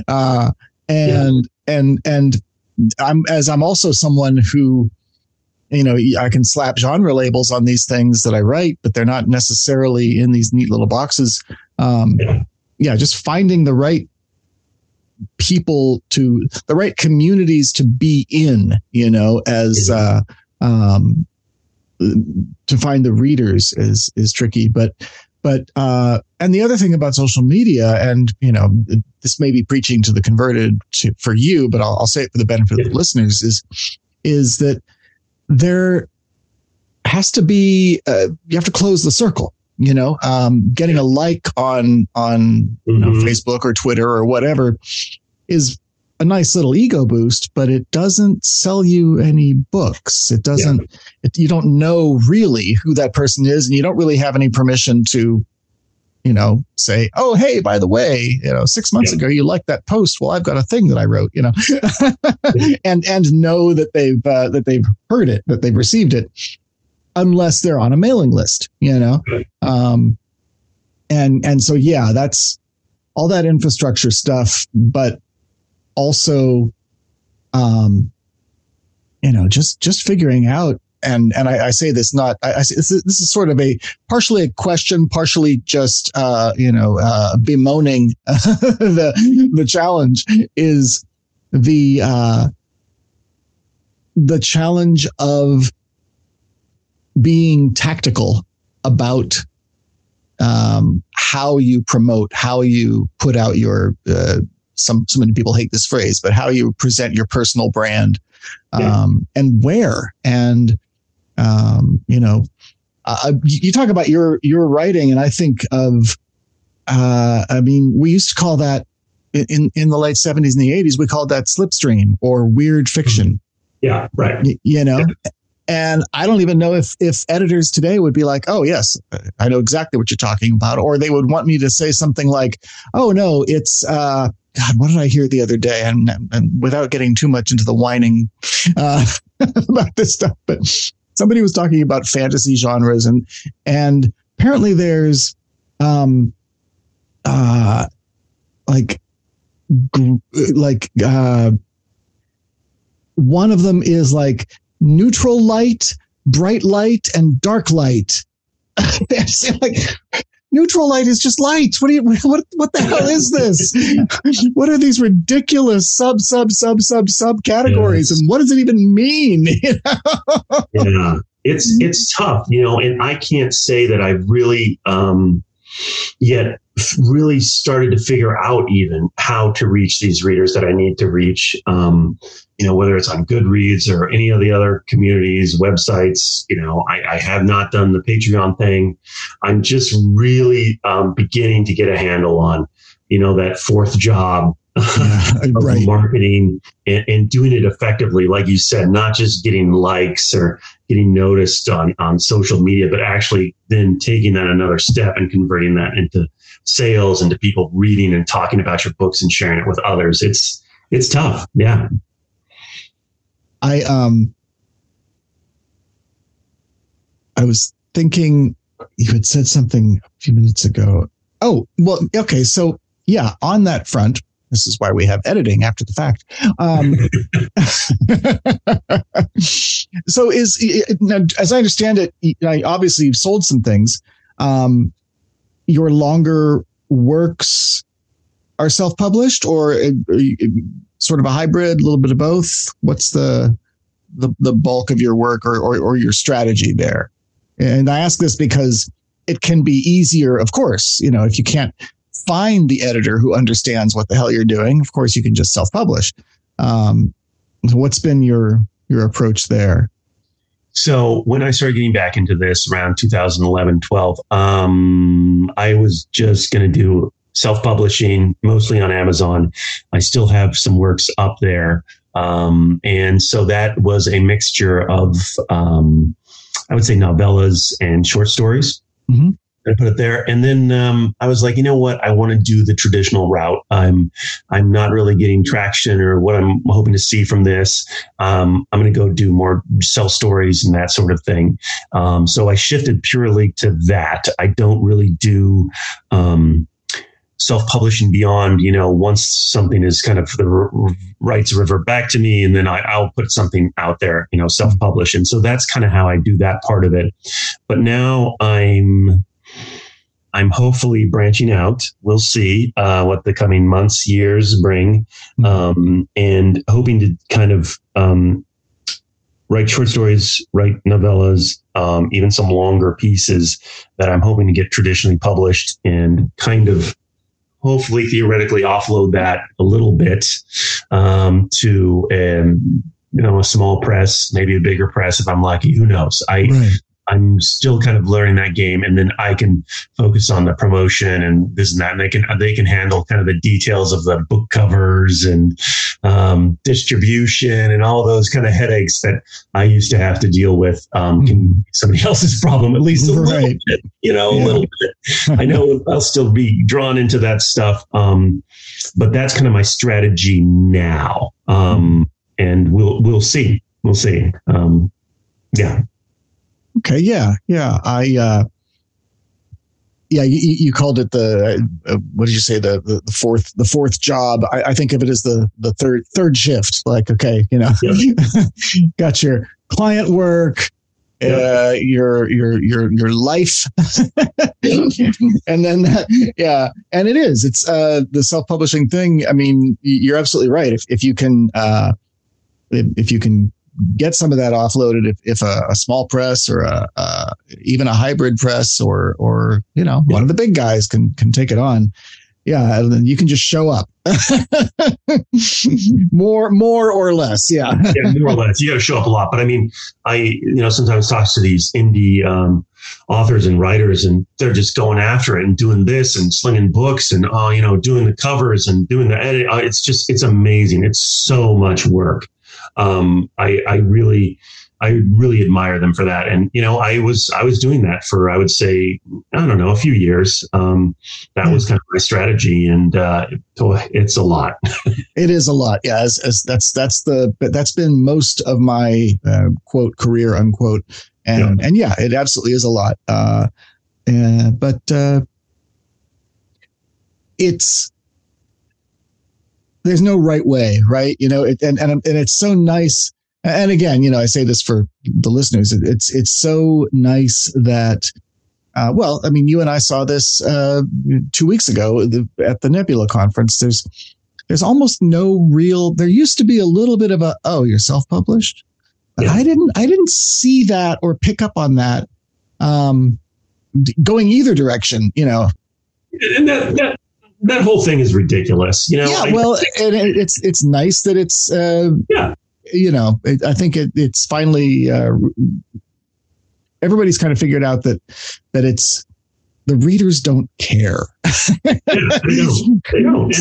and I'm also someone who, I can slap genre labels on these things that I write, but they're not necessarily in these neat little boxes. Just finding the right people, the right communities to be in, to find the readers is tricky, but and the other thing about social media, and this may be preaching to the converted for you, but I'll say it for the benefit of the listeners, is that there has to be you have to close the circle. Getting a like on Facebook or Twitter or whatever is a nice little ego boost, but it doesn't sell you any books. It doesn't. You don't know really who that person is, and you don't really have any permission to, say, "Oh, hey, by the way, 6 months ago you liked that post. Well, I've got a thing that I wrote, and know that they've heard it, that they've received it." unless they're on a mailing list, and so, yeah, that's all that infrastructure stuff, but also, just figuring out, and I say this not, I say this is sort of partially a question, partially just, bemoaning the challenge is the challenge of being tactical about how you promote, how you put out your, so many people hate this phrase, but how you present your personal brand, and where, and, you talk about your writing, and I think of, we used to call that in the late 70s and the 80s, we called that slipstream or weird fiction. Yeah. Right. And I don't even know if editors today would be like, oh, yes, I know exactly what you're talking about. Or they would want me to say something like, oh, no, it's, God, what did I hear the other day? And without getting too much into the whining about this stuff, but somebody was talking about fantasy genres, and apparently there's one of them is like neutral light, bright light, and dark light. Like, neutral light is just light. What the hell is this? What are these ridiculous sub categories? Yes. And what does it even mean? Yeah, it's tough, and I can't say that I've really yet really started to figure out even how to reach these readers that I need to reach. Whether it's on Goodreads or any of the other communities, websites, I have not done the Patreon thing. I'm just really beginning to get a handle on, that fourth job of marketing and doing it effectively. Like you said, not just getting likes or getting noticed on social media, but actually then taking that another step and converting that into sales, into people reading and talking about your books and sharing it with others. It's tough. Yeah. I was thinking you had said something a few minutes ago. Oh, well, okay. So yeah, on that front, this is why we have editing after the fact. So as I understand it, obviously you've sold some things. Your longer works are self-published, or sort of a hybrid, a little bit of both? What's the bulk of your work or your strategy there? And I ask this because it can be easier, of course, if you can't find the editor who understands what the hell you're doing, of course you can just self-publish. What's been your approach there? So when I started getting back into this around 2011, 12, I was just going to do self-publishing, mostly on Amazon. I still have some works up there. And so that was a mixture of, I would say, novellas and short stories. Mm-hmm. I put it there. And then I was like, you know what? I want to do the traditional route. I'm not really getting traction or what I'm hoping to see from this. I'm going to go do more sell stories and that sort of thing. So I shifted purely to that. I don't really do self-publishing beyond, once something is kind of the rights revert back to me, and then I'll put something out there, self-publish. And so that's kind of how I do that part of it. But now I'm hopefully branching out. We'll see what the coming months, years bring, and hoping to kind of write short stories, write novellas, even some longer pieces that I'm hoping to get traditionally published and kind of hopefully theoretically offload that a little bit to a small press, maybe a bigger press if I'm lucky. Who knows? I'm still kind of learning that game, and then I can focus on the promotion and this and that, and they can handle kind of the details of the book covers and distribution and all those kind of headaches that I used to have to deal with. Can be somebody else's problem, at least a little bit, a little bit. I know I'll still be drawn into that stuff, but that's kind of my strategy now, and we'll see. Yeah. Okay. Yeah. Yeah. You called it what did you say? The fourth job. I think of it as the third shift. Like, okay, Yep. got your client work, Yep. your life, and then and it's the self-publishing thing. I mean, you're absolutely right. If you can get some of that offloaded, if a small press or even a hybrid press or one of the big guys can take it on, and then you can just show up. more or less, yeah, more or less. You got to show up a lot. But I mean, I sometimes talk to these indie authors and writers, and they're just going after it and doing this and slinging books and doing the covers and doing the edit. It's amazing. It's so much work. I really admire them for that. And, I was doing that for, I would say, I don't know, a few years. That was kind of my strategy, and it's a lot. It is a lot. Yeah. As that's been most of my quote career unquote. And it absolutely is a lot. But there's no right way, right? And it's so nice. And again, I say this for the listeners. It's so nice that, you and I saw this 2 weeks ago at the Nebula conference. There's almost no real. There used to be a little bit of you're self-published, but I didn't see that or pick up on that going either direction. And that whole thing is ridiculous. And it's nice that it's I think it's finally everybody's kind of figured out that it's the readers don't care. They don't.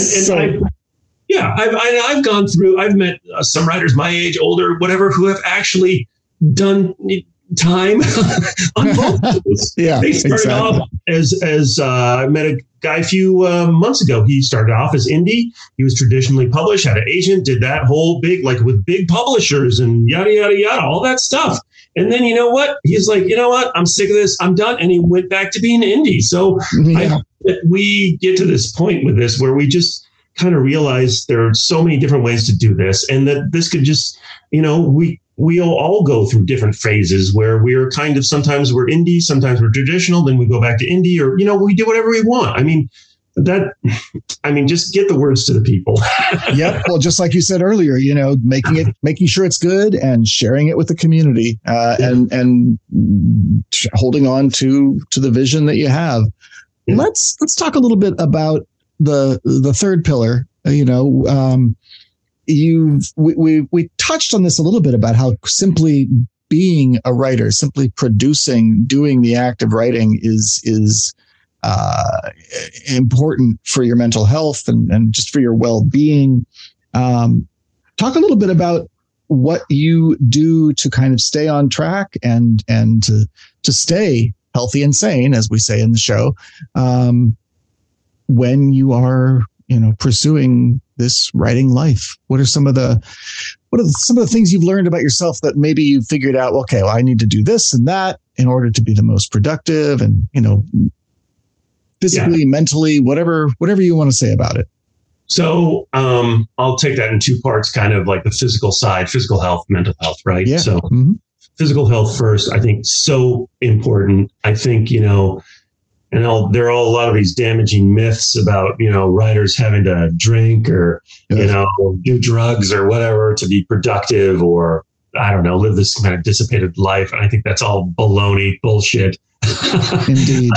I've gone through. I've met some writers my age, older, whatever, who have actually done time on both of those. They started off as I met a guy a few months ago. He started off as indie. He was traditionally published, had an agent, did that whole big, like with big publishers and yada, yada, yada, all that stuff. And then, you know what? He's like, you know what? I'm sick of this. I'm done. And he went back to being indie. So I hope that we get to this point with this where we just kind of realize there are so many different ways to do this, and that this could just, we'll all go through different phases where we're kind of, sometimes we're indie, sometimes we're traditional, then we go back to indie, or, we do whatever we want. Just get the words to the people. Yep. Well, just like you said earlier, making sure it's good and sharing it with the community, and holding on to the vision that you have. Yeah. Let's talk a little bit about the third pillar. We touched on this a little bit about how simply being a writer, simply producing, doing the act of writing is important for your mental health and just for your well-being. Talk a little bit about what you do to kind of stay on track and to stay healthy and sane, as we say in the show, when you are pursuing this writing life. What are some of the things you've learned about yourself that maybe you figured out, okay, well, I need to do this and that in order to be the most productive and, physically, mentally, whatever you want to say about it. So I'll take that in two parts, kind of like the physical side, physical health, mental health, right? Yeah. So physical health first, I think so important. I think, and there are a lot of these damaging myths about, writers having to drink or, do drugs or whatever to be productive, or, I don't know, live this kind of dissipated life. And I think that's all baloney, bullshit. Indeed.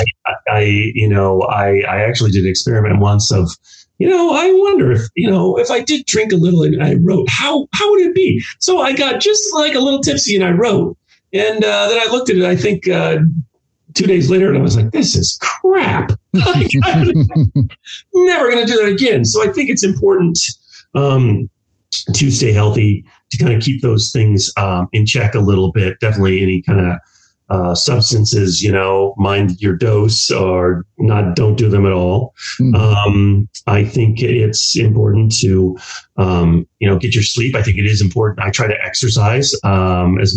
I actually did an experiment once of, I wonder if I did drink a little and I wrote, how would it be? So I got just like a little tipsy and I wrote. And then I looked at it, I think, 2 days later, and I was like, this is crap. I'm never going to do that again. So I think it's important to stay healthy, to kind of keep those things in check a little bit. Definitely any kind of substances, mind your dose or not, don't do them at all. I think it's important to, get your sleep. I think it is important. I try to exercise as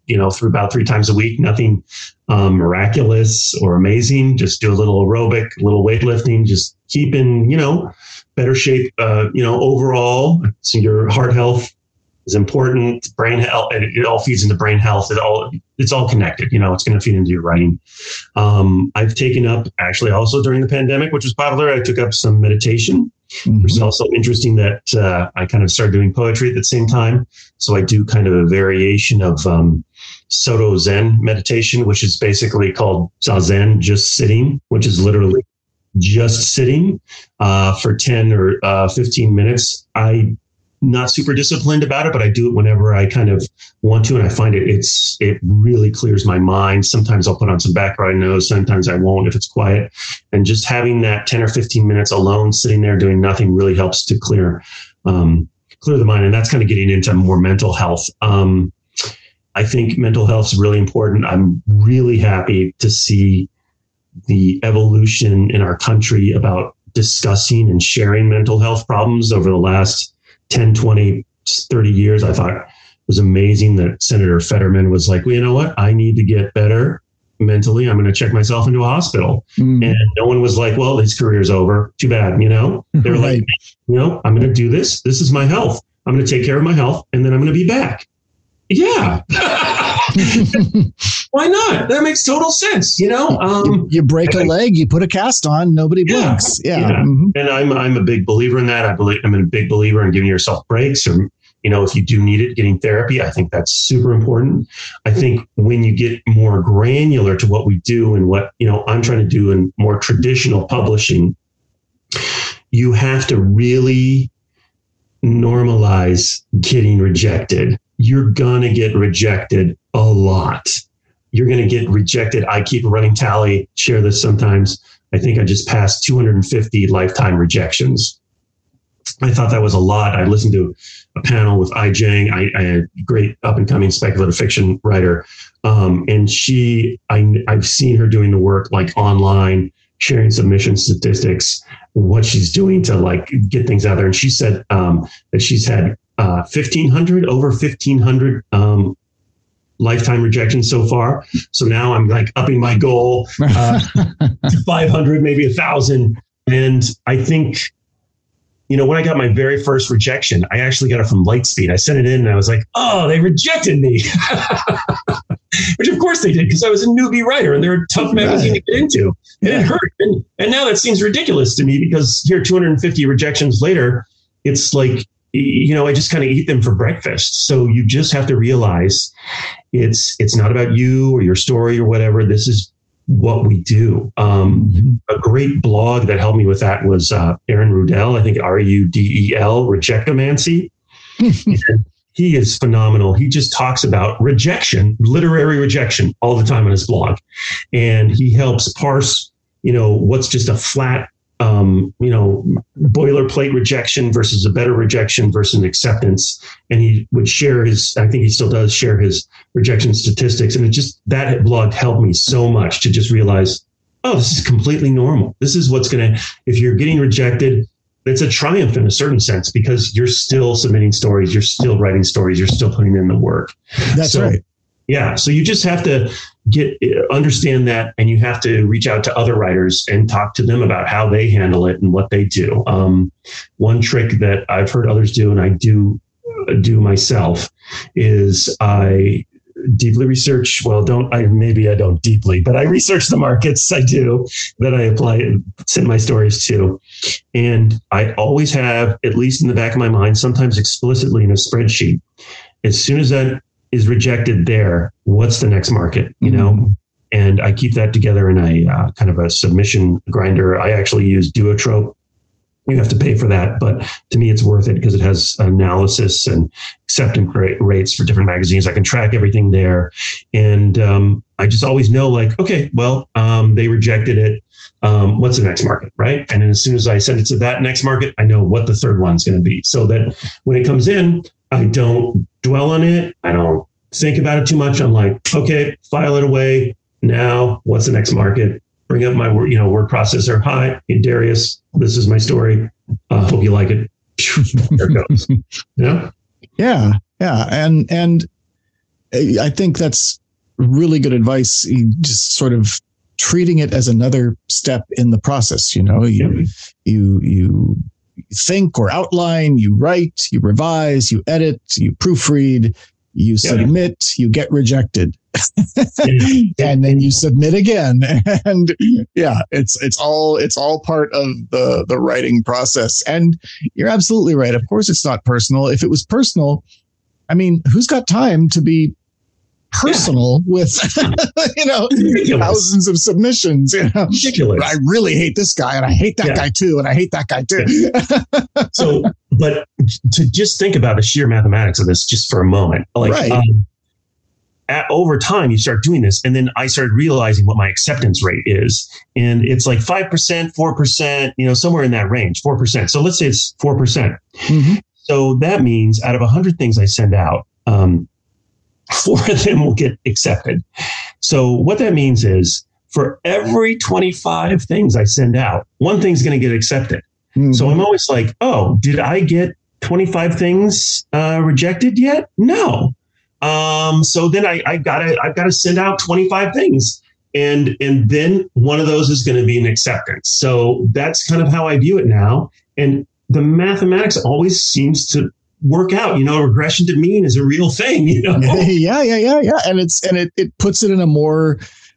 through about 3 times a week. Nothing miraculous or amazing. Just do a little aerobic, a little weightlifting, just keep in, better shape, overall. So your heart health is important. Brain health, it all feeds into brain health. It's all connected. It's going to feed into your writing. I've taken up, actually, also during the pandemic, which was popular, I took up some meditation. Mm-hmm. Which is also interesting that I kind of started doing poetry at the same time. So I do kind of a variation of Soto Zen meditation, which is basically called Zazen, just sitting, which is literally just sitting for 10 or 15 minutes. I'm not super disciplined about it, but I do it whenever I kind of want to. And I find it really clears my mind. Sometimes I'll put on some background noise. Sometimes I won't if it's quiet. And just having that 10 or 15 minutes alone, sitting there doing nothing really helps to clear the mind. And that's kind of getting into more mental health. I think mental health is really important. I'm really happy to see the evolution in our country about discussing and sharing mental health problems over the last 10, 20, 30 years. I thought it was amazing that Senator Fetterman was like, well, you know what? I need to get better mentally. I'm going to check myself into a hospital. Mm. And no one was like, well, his career's over. Too bad. They're right. Like, I'm going to do this. This is my health. I'm going to take care of my health and then I'm going to be back. Yeah. Why not? That makes total sense. You break a leg, you put a cast on, nobody blinks. Yeah. Mm-hmm. And I'm a big believer in that. I'm a big believer in giving yourself breaks, or, if you do need it, getting therapy. I think that's super important. I think when you get more granular to what we do and what, I'm trying to do in more traditional publishing, you have to really normalize getting rejected. You're going to get rejected a lot. You're going to get rejected. I keep a running tally, share this sometimes. I think I just passed 250 lifetime rejections. I thought that was a lot. I listened to a panel with Ai Zhang, a great up-and-coming speculative fiction writer. And I've seen her doing the work like online, sharing submission statistics, what she's doing to like get things out there. And she said that she's had over 1,500 lifetime rejections so far. So now I'm like upping my goal to 500, maybe 1,000. And I think, when I got my very first rejection, I actually got it from Lightspeed. I sent it in and I was like, oh, they rejected me. Which of course they did, because I was a newbie writer and they're a tough magazine to get into. And it hurt. And now that seems ridiculous to me, because here 250 rejections later, it's like, I just kind of eat them for breakfast. So you just have to realize it's not about you or your story or whatever. This is what we do. A great blog that helped me with that was Aaron Rudell, I think Rudel, Rejectomancy. He is phenomenal. He just talks about rejection, literary rejection, all the time on his blog. And he helps parse, what's just a flat boilerplate rejection versus a better rejection versus an acceptance. And he would share I think he still does share his rejection statistics. And that blog helped me so much to just realize, oh, this is completely normal. This is what's if you're getting rejected, it's a triumph in a certain sense, because you're still submitting stories, you're still writing stories, you're still putting in the work. That's right. Yeah. So you just have to understand that, and you have to reach out to other writers and talk to them about how they handle it and what they do. One trick that I've heard others do, and I do myself, is I deeply research. Well, maybe I don't deeply, but I research the markets. I do, that I apply and send my stories to. And I always have, at least in the back of my mind, sometimes explicitly in a spreadsheet, as soon as that is rejected there, what's the next market, And I keep that together in a kind of a submission grinder. I actually use Duotrope. You have to pay for that, but to me, it's worth it because it has analysis and acceptance rates for different magazines. I can track everything there. And I just always know, like, okay, well, they rejected it. What's the next market, right? And then as soon as I send it to that next market, I know what the third one's going to be, so that when it comes in, I don't dwell on it. I don't think about it too much. I'm like, okay, file it away. Now, what's the next market? Bring up my word processor. Hi, hey, Darius, this is my story. Hope you like it. There it goes. Yeah. And I think that's really good advice. You just sort of treating it as another step in the process. You think or outline, you write, you revise, you edit, you proofread, you submit, you get rejected, and then you submit again. And it's all part of the writing process. And you're absolutely right. Of course, it's not personal. If it was personal, I mean, who's got time to be personal with thousands of submissions? Ridiculous. I really hate this guy, and I hate that guy too, and I hate that guy too. So, but to just think about the sheer mathematics of this just for a moment, over time you start doing this, and then I started realizing what my acceptance rate is, and it's like 5%, 4%, somewhere in that range, 4%. So let's say it's 4%. Mm-hmm. So that means out of 100 things I send out, 4 of them will get accepted. So what that means is for every 25 things I send out, 1 thing's going to get accepted. Mm-hmm. So I'm always like, oh, did I get 25 things rejected yet? No. So then I've got to send out 25 things. And then one of those is going to be an acceptance. So that's kind of how I view it now. And the mathematics always seems to work out. Regression to mean is a real thing. Yeah. And it puts it in a more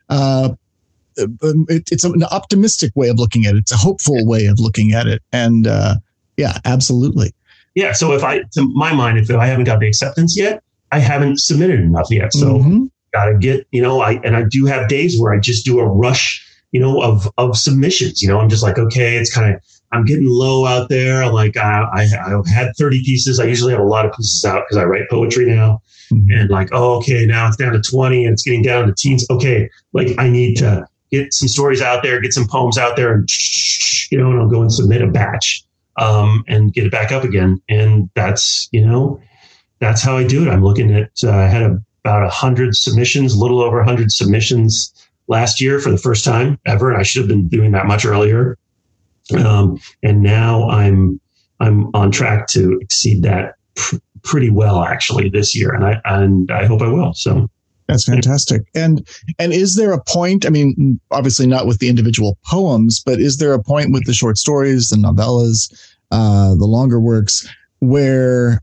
it's an optimistic way of looking at it. It's a hopeful way of looking at it. And absolutely. Yeah. So to my mind, if I haven't got the acceptance yet, I haven't submitted enough yet. So gotta get, I do have days where I just do a rush, of submissions. I'm just like, okay, I'm getting low out there. Like I had 30 pieces. I usually have a lot of pieces out because I write poetry now. Mm-hmm. And like, okay, now it's down to 20 and it's getting down to teens. Okay, like I need to get some stories out there, get some poems out there, and and I'll go and submit a batch and get it back up again. And that's how I do it. I'm looking at I had about 100 submissions, a little over 100 submissions last year for the first time ever, and I should have been doing that much earlier. And now I'm on track to exceed that pretty well actually this year, and I hope I will. So that's fantastic. And is there a point? I mean, obviously not with the individual poems, but is there a point with the short stories, the novellas, the longer works where?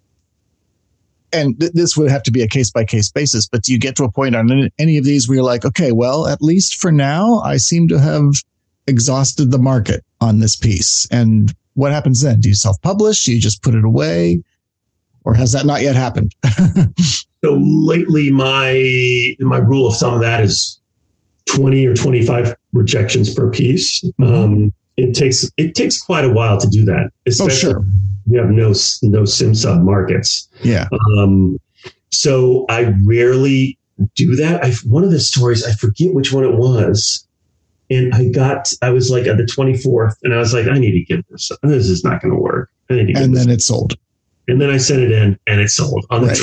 And this would have to be a case-by-case basis, but do you get to a point on any of these where you're like, okay, well, at least for now, I seem to have exhausted the market on this piece? And what happens then? Do you self-publish? Do you just put it away? Or has that not yet happened? So lately, my rule of thumb of that is 20 or 25 rejections per piece. Mm-hmm. It takes quite a while to do that, especially we have no sim sub markets. Yeah. So I rarely do that. One of the stories, I forget which one it was. And I was like at the 24th and I was like, I need to get this. This is not going to work. And then it sold. And then I sent it in and it sold on the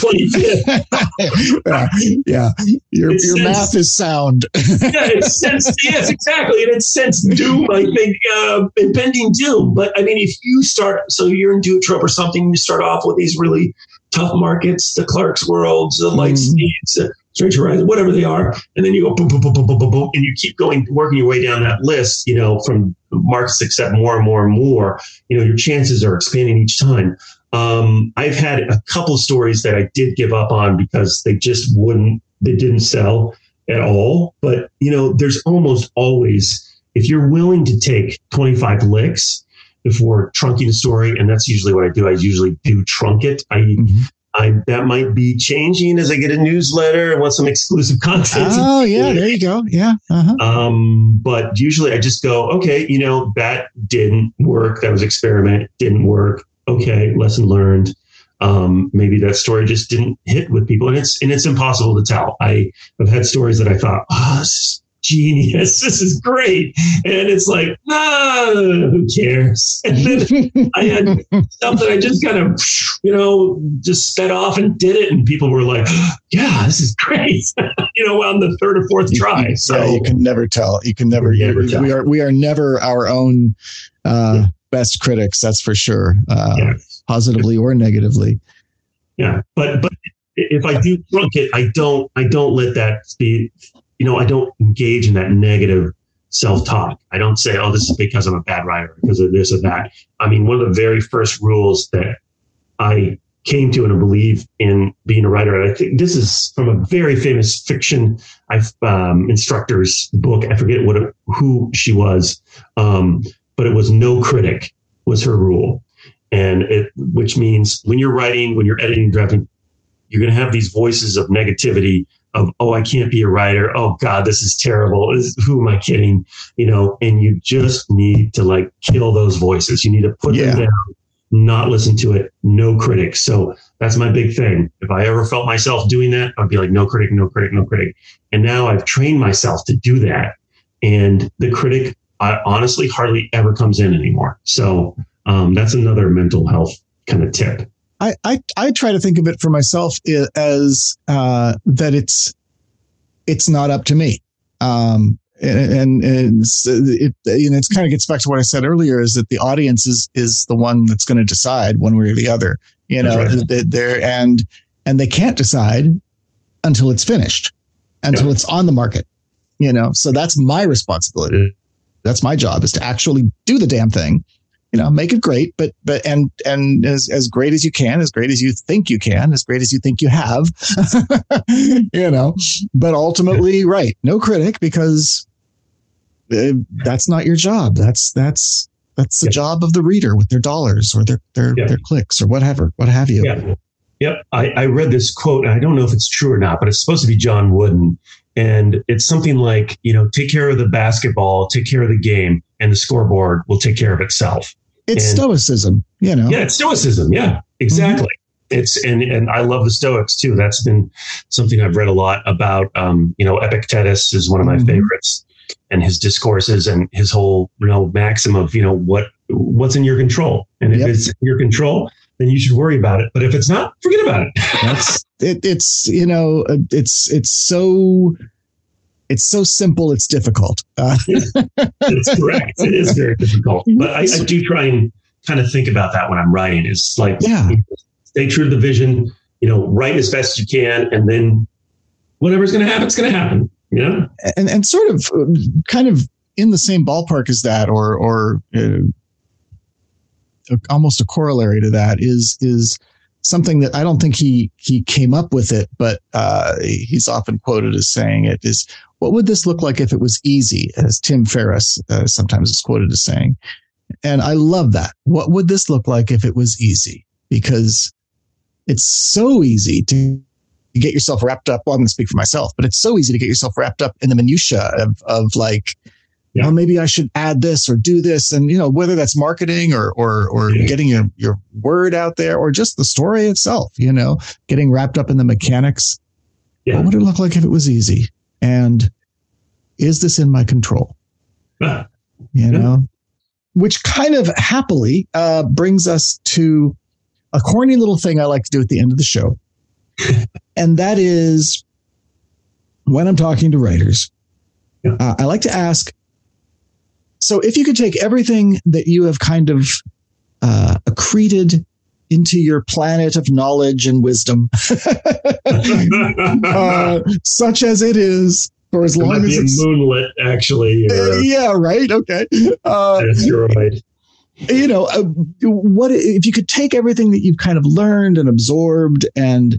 25th. Yeah. Your math is sound. Yes, exactly. And it sensed doom, I think, impending doom. But I mean, if you so you're in Duotrope or something, you start off with these really tough markets, the Clark's Worlds, the Lightspeeds, Strange Horizons, whatever they are. And then you go boom, boom, boom, boom, boom, boom, boom, and you keep working your way down that list, from markets that accept more and more and more. Your chances are expanding each time. I've had a couple of stories that I did give up on because they didn't sell at all. But, there's almost always, if you're willing to take 25 licks before trunking a story, and that's usually what I do. I usually do trunk it. That might be changing as I get a newsletter and want some exclusive content. Oh, yeah, there you go. Yeah. Uh-huh. But usually I just go, okay, that didn't work. That was experiment, didn't work. Okay, lesson learned. Maybe that story just didn't hit with people, and it's impossible to tell. I have had stories that I thought, this is genius, this is great, and it's like, who cares? And then I had stuff that I just kind of, just sped off and did it, and people were like, yeah, this is great. On the third or fourth try. So you can never tell. You can never. Tell. We are never our own. Best critics, that's for sure, positively or negatively. Yeah, but if I do flunk it, I don't let that be, I don't engage in that negative self-talk. I don't say, oh, this is because I'm a bad writer, because of this or that. I mean, one of the very first rules that I came to and I believe in being a writer, and I think this is from a very famous fiction instructor's book. I forget who she was, but it was no critic was her rule. And which means when you're writing, when you're editing, drafting, you're going to have these voices of negativity of, oh, I can't be a writer. Oh God, this is terrible. Who am I kidding? And you just need to kill those voices. You need to put them down, not listen to it. No critic. So that's my big thing. If I ever felt myself doing that, I'd be like, no critic, no critic, no critic. And now I've trained myself to do that. And the critic, honestly, hardly ever comes in anymore. So that's another mental health kind of tip. I try to think of it for myself as that it's not up to me. And it kind of gets back to what I said earlier, is that the audience is the one that's going to decide one way or the other, right. And they can't decide until it's finished, until it's on the market, so that's my responsibility. That's my job, is to actually do the damn thing, make it great, but as great as you can, as great as you think you can, as great as you think you have, but ultimately, right. No critic, because that's not your job. That's the job of the reader with their dollars or their clicks or what have you. Yeah. Yep. I read this quote, and I don't know if it's true or not, but it's supposed to be John Wooden. And it's something like, take care of the basketball, take care of the game, and the scoreboard will take care of itself. It's stoicism, Yeah, it's stoicism. Yeah, exactly. Mm-hmm. And I love the Stoics too. That's been something I've read a lot about. Epictetus is one of my favorites, and his discourses and his whole, maxim of, what's in your control. And if it's in your control, then you should worry about it. But if it's not, forget about it. It's so simple, it's difficult. It's correct. It is very difficult. But I do try and kind of think about that when I'm writing. It's like, stay true to the vision, write as best as you can. And then whatever's going to happen, it's going to happen. And sort of kind of in the same ballpark as that, or almost a corollary to that is something that I don't think he came up with it, but he's often quoted as saying it, is, what would this look like if it was easy? As Tim Ferriss sometimes is quoted as saying. And I love that. What would this look like if it was easy? Because it's so easy to get yourself wrapped up. Well, I'm going to speak for myself, but it's so easy to get yourself wrapped up in the minutia of well, maybe I should add this or do this. And, whether that's marketing or getting your word out there, or just the story itself, getting wrapped up in the mechanics. Yeah. What would it look like if it was easy? And is this in my control? Which kind of happily brings us to a corny little thing I like to do at the end of the show. And that is, when I'm talking to writers, I like to ask, so if you could take everything that you have kind of accreted into your planet of knowledge and wisdom, such as it is, for as long as it's moonlit, actually. Yeah, right. Okay. Yes, you're right. What if you could take everything that you've kind of learned and absorbed and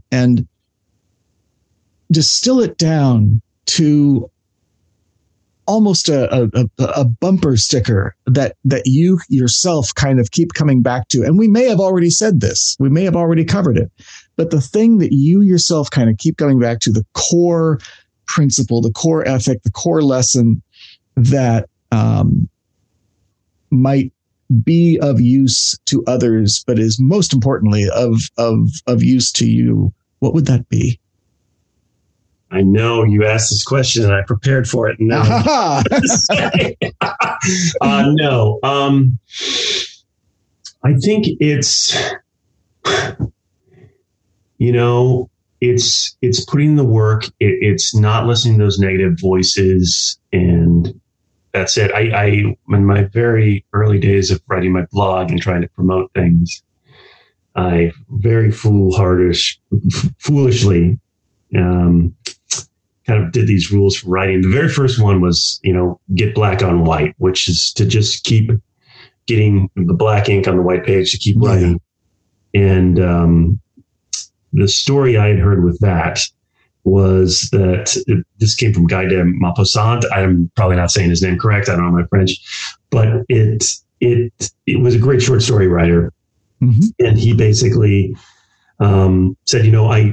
distill it down to almost a bumper sticker that you yourself kind of keep coming back to? And we may have already said this, we may have already covered it, but the thing that you yourself kind of keep coming back to, the core principle, the core ethic, the core lesson that might be of use to others, but is most importantly of use to you, what would that be? I know you asked this question and I prepared for it. No. No. I think it's putting the work. It's not listening to those negative voices, and that's it. I in my very early days of writing my blog and trying to promote things, I very foolishly kind of did these rules for writing. The very first one was, get black on white, which is to just keep getting the black ink on the white page to keep writing. And the story I had heard with that was that this came from Guy de Maupassant. I'm probably not saying his name correct. I don't know my French, but it was a great short story writer. Mm-hmm. And he basically said,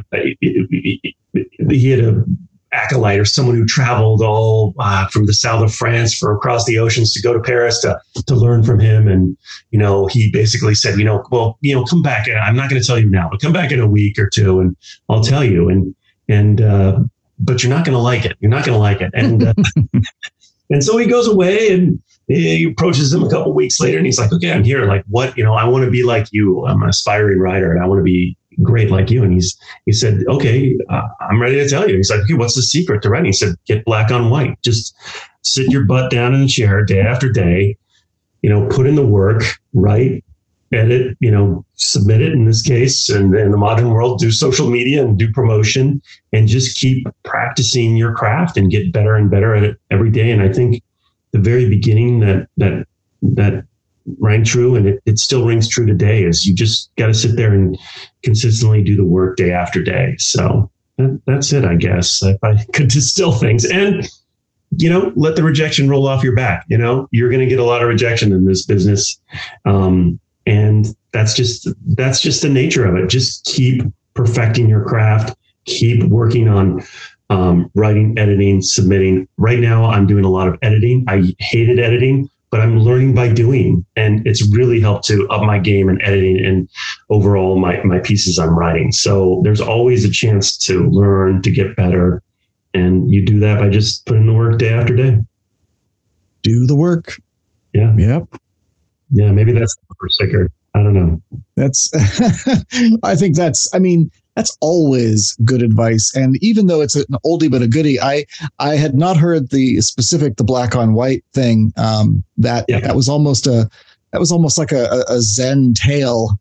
he had a acolyte or someone who traveled all from the south of France for across the oceans to go to Paris to learn from him. And, he basically said, come back. I'm not going to tell you now, but come back in a week or two and I'll tell you. But you're not going to like it. You're not going to like it. And, and so he goes away and he approaches him a couple of weeks later and he's like, okay, I'm here. Like what, I want to be like you. I'm an aspiring writer and I want to be great like you. And he said, okay, I'm ready to tell you. He's like, okay, what's the secret to writing? He said, get black on white. Just sit your butt down in the chair day after day, put in the work, write, edit, submit it in this case. And in the modern world, do social media and do promotion and just keep practicing your craft and get better and better at it every day. And I think the very beginning that rang true, and it still rings true today, is you just got to sit there and consistently do the work day after day. So that's it, I guess, if I could distill things. And, let the rejection roll off your back. You're going to get a lot of rejection in this business. And that's just the nature of it. Just keep perfecting your craft, keep working on writing, editing, submitting. Right now, I'm doing a lot of editing. I hated editing, but I'm learning by doing. And it's really helped to up my game in editing and overall my pieces I'm writing. So there's always a chance to learn, to get better. And you do that by just putting the work day after day. Do the work. Yeah. Yep. Yeah, maybe that's the first sticker. I don't know. I think that's always good advice. And even though it's an oldie but a goodie, I had not heard the black on white thing. That was almost like a Zen tale.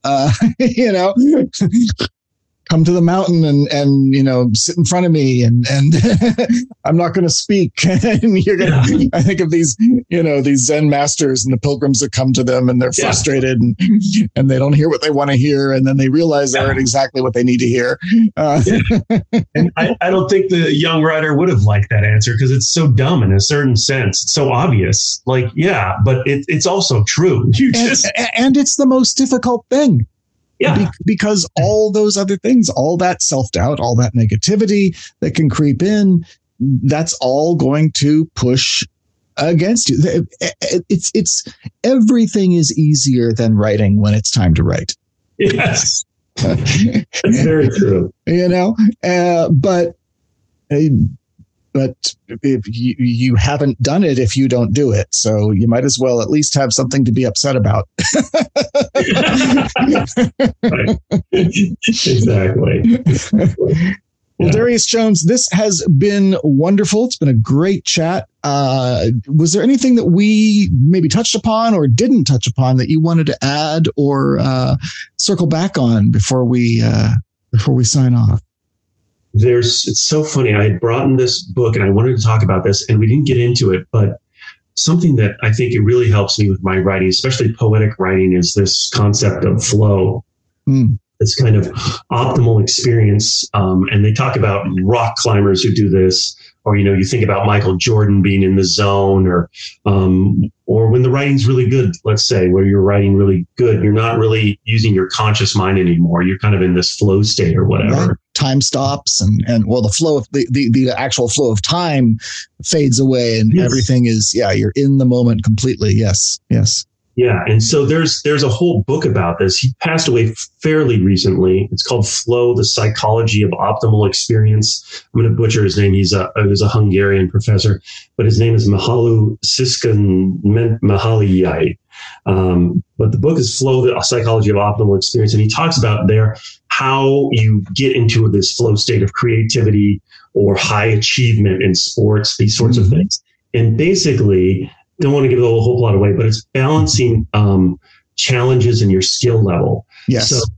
Come to the mountain and sit in front of me and I'm not going to speak. And you're going to, I think of these, these Zen masters and the pilgrims that come to them and they're frustrated and they don't hear what they want to hear. And then they realize they aren't exactly what they need to hear. And I don't think the young writer would have liked that answer because it's so dumb in a certain sense. It's so obvious. But it's also true. And it's the most difficult thing. Yeah. Because all those other things, all that self-doubt, all that negativity that can creep in, that's all going to push against you. It's everything is easier than writing when it's time to write. Yes. That's very true. But if you haven't done it if you don't do it. So you might as well at least have something to be upset about. Right. Exactly. Well, Darius Jones, this has been wonderful. It's been a great chat. Was there anything that we maybe touched upon or didn't touch upon that you wanted to add or circle back on before we sign off? It's so funny. I had brought in this book and I wanted to talk about this and we didn't get into it, but something that I think it really helps me with my writing, especially poetic writing, is this concept of flow. This kind of optimal experience. And they talk about rock climbers who do this, or, you think about Michael Jordan being in the zone, or when the writing's really good, let's say, where you're writing really good, you're not really using your conscious mind anymore. You're kind of in this flow state or whatever. Right. Time stops and the flow of the actual flow of time fades away and everything is, you're in the moment completely. Yes. Yeah. And so there's a whole book about this. He passed away fairly recently. It's called Flow, The Psychology of Optimal Experience. I'm going to butcher his name. He was a Hungarian professor, but his name is Mihaly Csikszentmihalyi. But the book is Flow, The Psychology of Optimal Experience. And he talks about there how you get into this flow state of creativity or high achievement in sports, these sorts of things. And basically, don't want to give the whole plot away, but it's balancing challenges in your skill level. Yes. So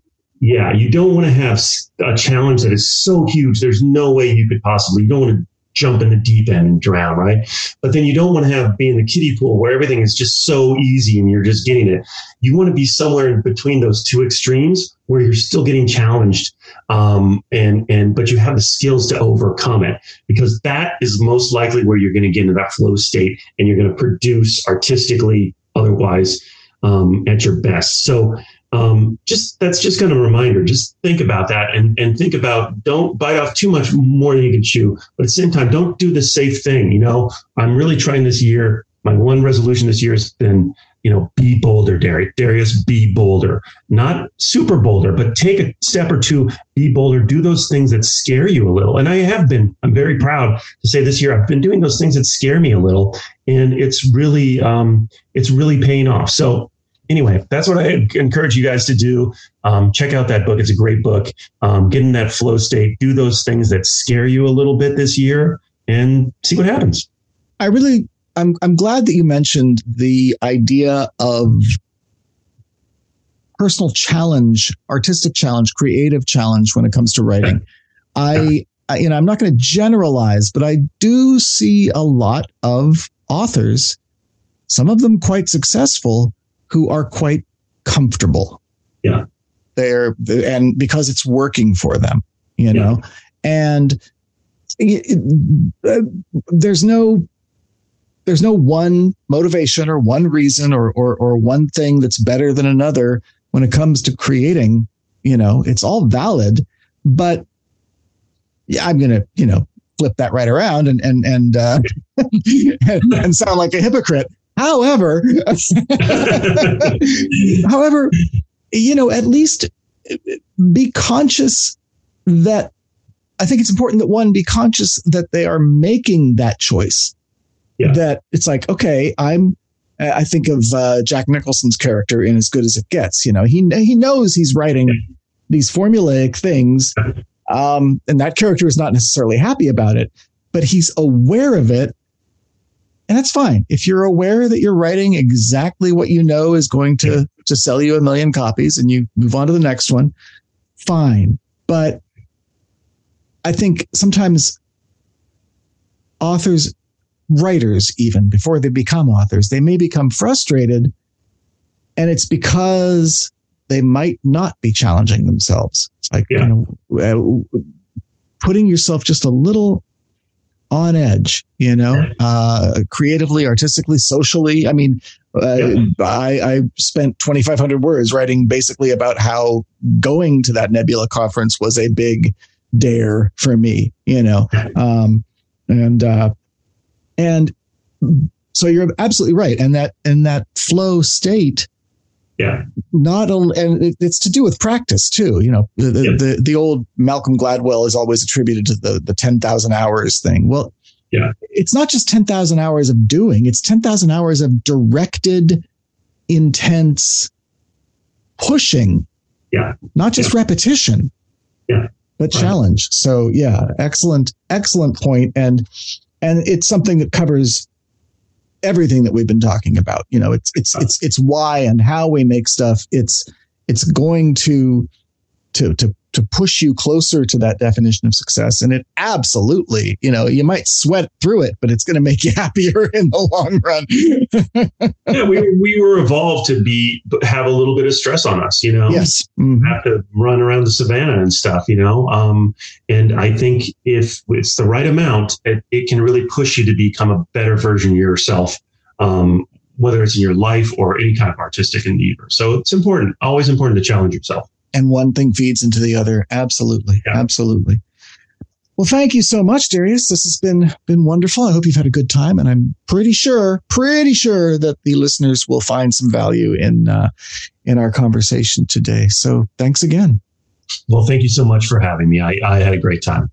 Yeah, you don't want to have a challenge that is so huge. There's no way you could possibly. You don't want to jump in the deep end and drown, right? But then you don't want to be in the kiddie pool where everything is just so easy and you're just getting it. You want to be somewhere in between those two extremes where you're still getting challenged, but you have the skills to overcome it, because that is most likely where you're going to get into that flow state and you're going to produce artistically, otherwise, at your best. So that's just kind of a reminder. Just think about that and think about, don't bite off too much more than you can chew. But at the same time, don't do the safe thing. You know, I'm really trying this year. My one resolution this year has been, be bolder, Darius, be bolder. Not super bolder, but take a step or two, be bolder. Do those things that scare you a little. And I have been. I'm very proud to say this year I've been doing those things that scare me a little. And it's really paying off. So anyway, that's what I encourage you guys to do. Check out that book. It's a great book. Get in that flow state. Do those things that scare you a little bit this year and see what happens. I'm glad that you mentioned the idea of personal challenge, artistic challenge, creative challenge when it comes to writing. I'm not going to generalize, but I do see a lot of authors, some of them quite successful, who are quite comfortable. Yeah. And because it's working for them, and there's no one motivation or one reason or one thing that's better than another when it comes to creating. It's all valid, but I'm going to, flip that right around and and sound like a hypocrite. However, at least be conscious that I think it's important that one be conscious that they are making that choice. Yeah. That it's like, okay, I think of Jack Nicholson's character in As Good as It Gets. He knows he's writing these formulaic things, and that character is not necessarily happy about it, but he's aware of it. And that's fine. If you're aware that you're writing exactly what is going to sell you 1 million copies and you move on to the next one, fine. But I think sometimes writers, even before they become authors, they may become frustrated. And it's because they might not be challenging themselves. It's like, putting yourself just a little on edge, creatively, artistically, socially. I mean, I spent 2,500 words writing basically about how going to that Nebula conference was a big dare for me, and so you're absolutely right. And that flow state, not only, and it's to do with practice too. The old Malcolm Gladwell is always attributed to the 10,000 hours thing. Well, it's not just 10,000 hours of doing, it's 10,000 hours of directed, intense pushing, not just repetition, but challenge. So excellent point. And it's something that covers everything that we've been talking about. It's why and how we make stuff. It's going to push you closer to that definition of success. And it absolutely, you might sweat through it, but it's going to make you happier in the long run. We were evolved to have a little bit of stress on us, Yes. Mm-hmm. Have to run around the savannah and stuff, and I think if it's the right amount, it can really push you to become a better version of yourself, whether it's in your life or any kind of artistic endeavor. So it's always important to challenge yourself. And one thing feeds into the other. Absolutely. Yeah. Absolutely. Well, thank you so much, Darius. This has been wonderful. I hope you've had a good time. And I'm pretty sure that the listeners will find some value in our conversation today. So thanks again. Well, thank you so much for having me. I had a great time.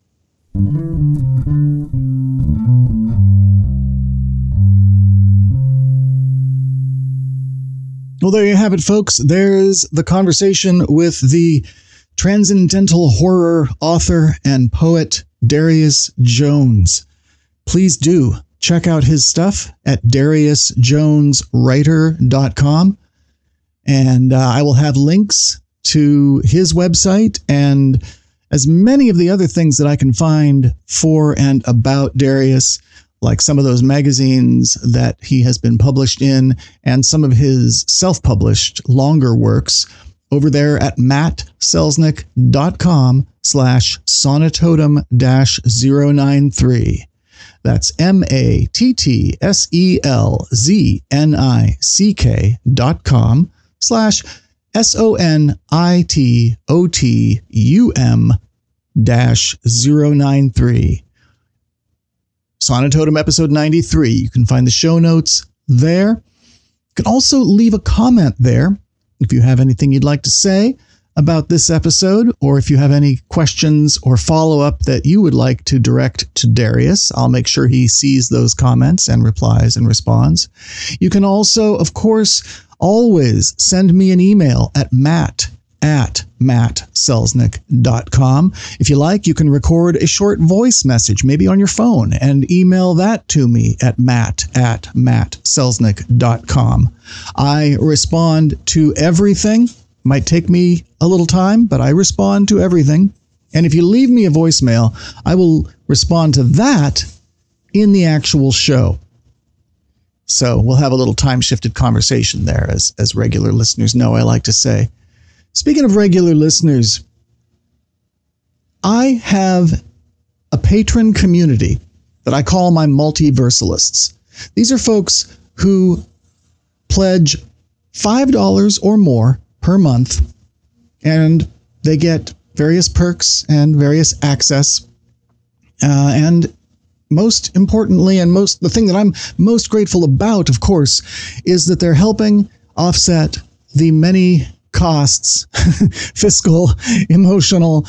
Well, there you have it, folks. There's the conversation with the transcendental horror author and poet Darius Jones. Please do check out his stuff at DariusJonesWriter.com. And I will have links to his website and as many of the other things that I can find for and about Darius, like some of those magazines that he has been published in and some of his self-published longer works over there at mattselznick.com/sonatotum-093. That's mattselznick.com/sonatotum-093. Sonatotum episode 93. You can find the show notes there. You can also leave a comment there if you have anything you'd like to say about this episode, or if you have any questions or follow-up that you would like to direct to Darius. I'll make sure he sees those comments and replies and responds. You can also, of course, always send me an email at mattselznick.com. If you like, you can record a short voice message, maybe on your phone, and email that to me at mattselznick.com. I respond to everything. Might take me a little time, but I respond to everything. And if you leave me a voicemail, I will respond to that in the actual show. So we'll have a little time-shifted conversation there, as regular listeners know I like to say. Speaking of regular listeners, I have a patron community that I call my multiversalists. These are folks who pledge $5 or more per month, and they get various perks and various access. And most importantly, and the thing that I'm most grateful about, of course, is that they're helping offset the many costs, fiscal, emotional,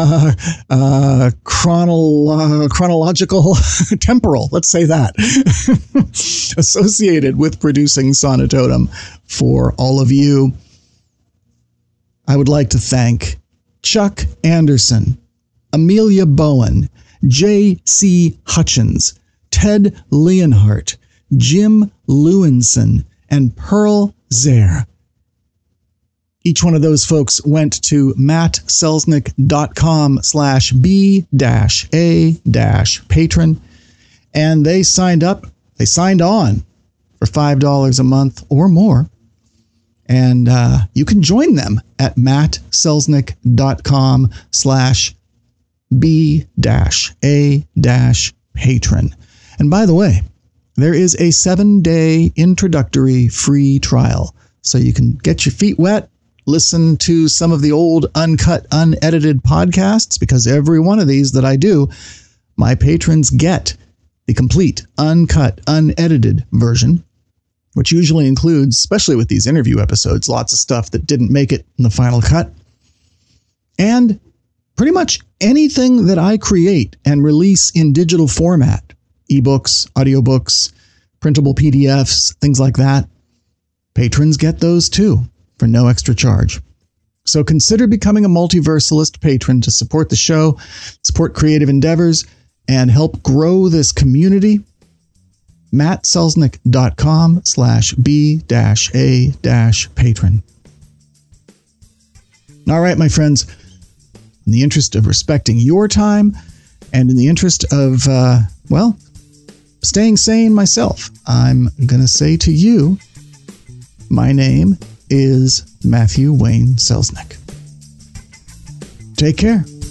chronological, temporal, let's say that, associated with producing Sonatotum for all of you. I would like to thank Chuck Anderson, Amelia Bowen, J.C. Hutchins, Ted Leonhardt, Jim Lewinson, and Pearl Zare. Each one of those folks went to mattselznick.com/b-a-patron, and they signed on for $5 a month or more. And you can join them at mattselznick.com/b-a-patron. And by the way, there is a 7-day introductory free trial. So you can get your feet wet, listen to some of the old uncut, unedited podcasts, because every one of these that I do, my patrons get the complete, uncut, unedited version, which usually includes, especially with these interview episodes, lots of stuff that didn't make it in the final cut. And pretty much anything that I create and release in digital format, ebooks, audiobooks, printable PDFs, things like that, patrons get those too for no extra charge. So consider becoming a Multiversalist patron to support the show, support creative endeavors, and help grow this community. mattselznick.com/b-a-patron. All right, my friends, in the interest of respecting your time and in the interest of, staying sane myself, I'm going to say to you, my name is Matthew Wayne Selznick. Take care.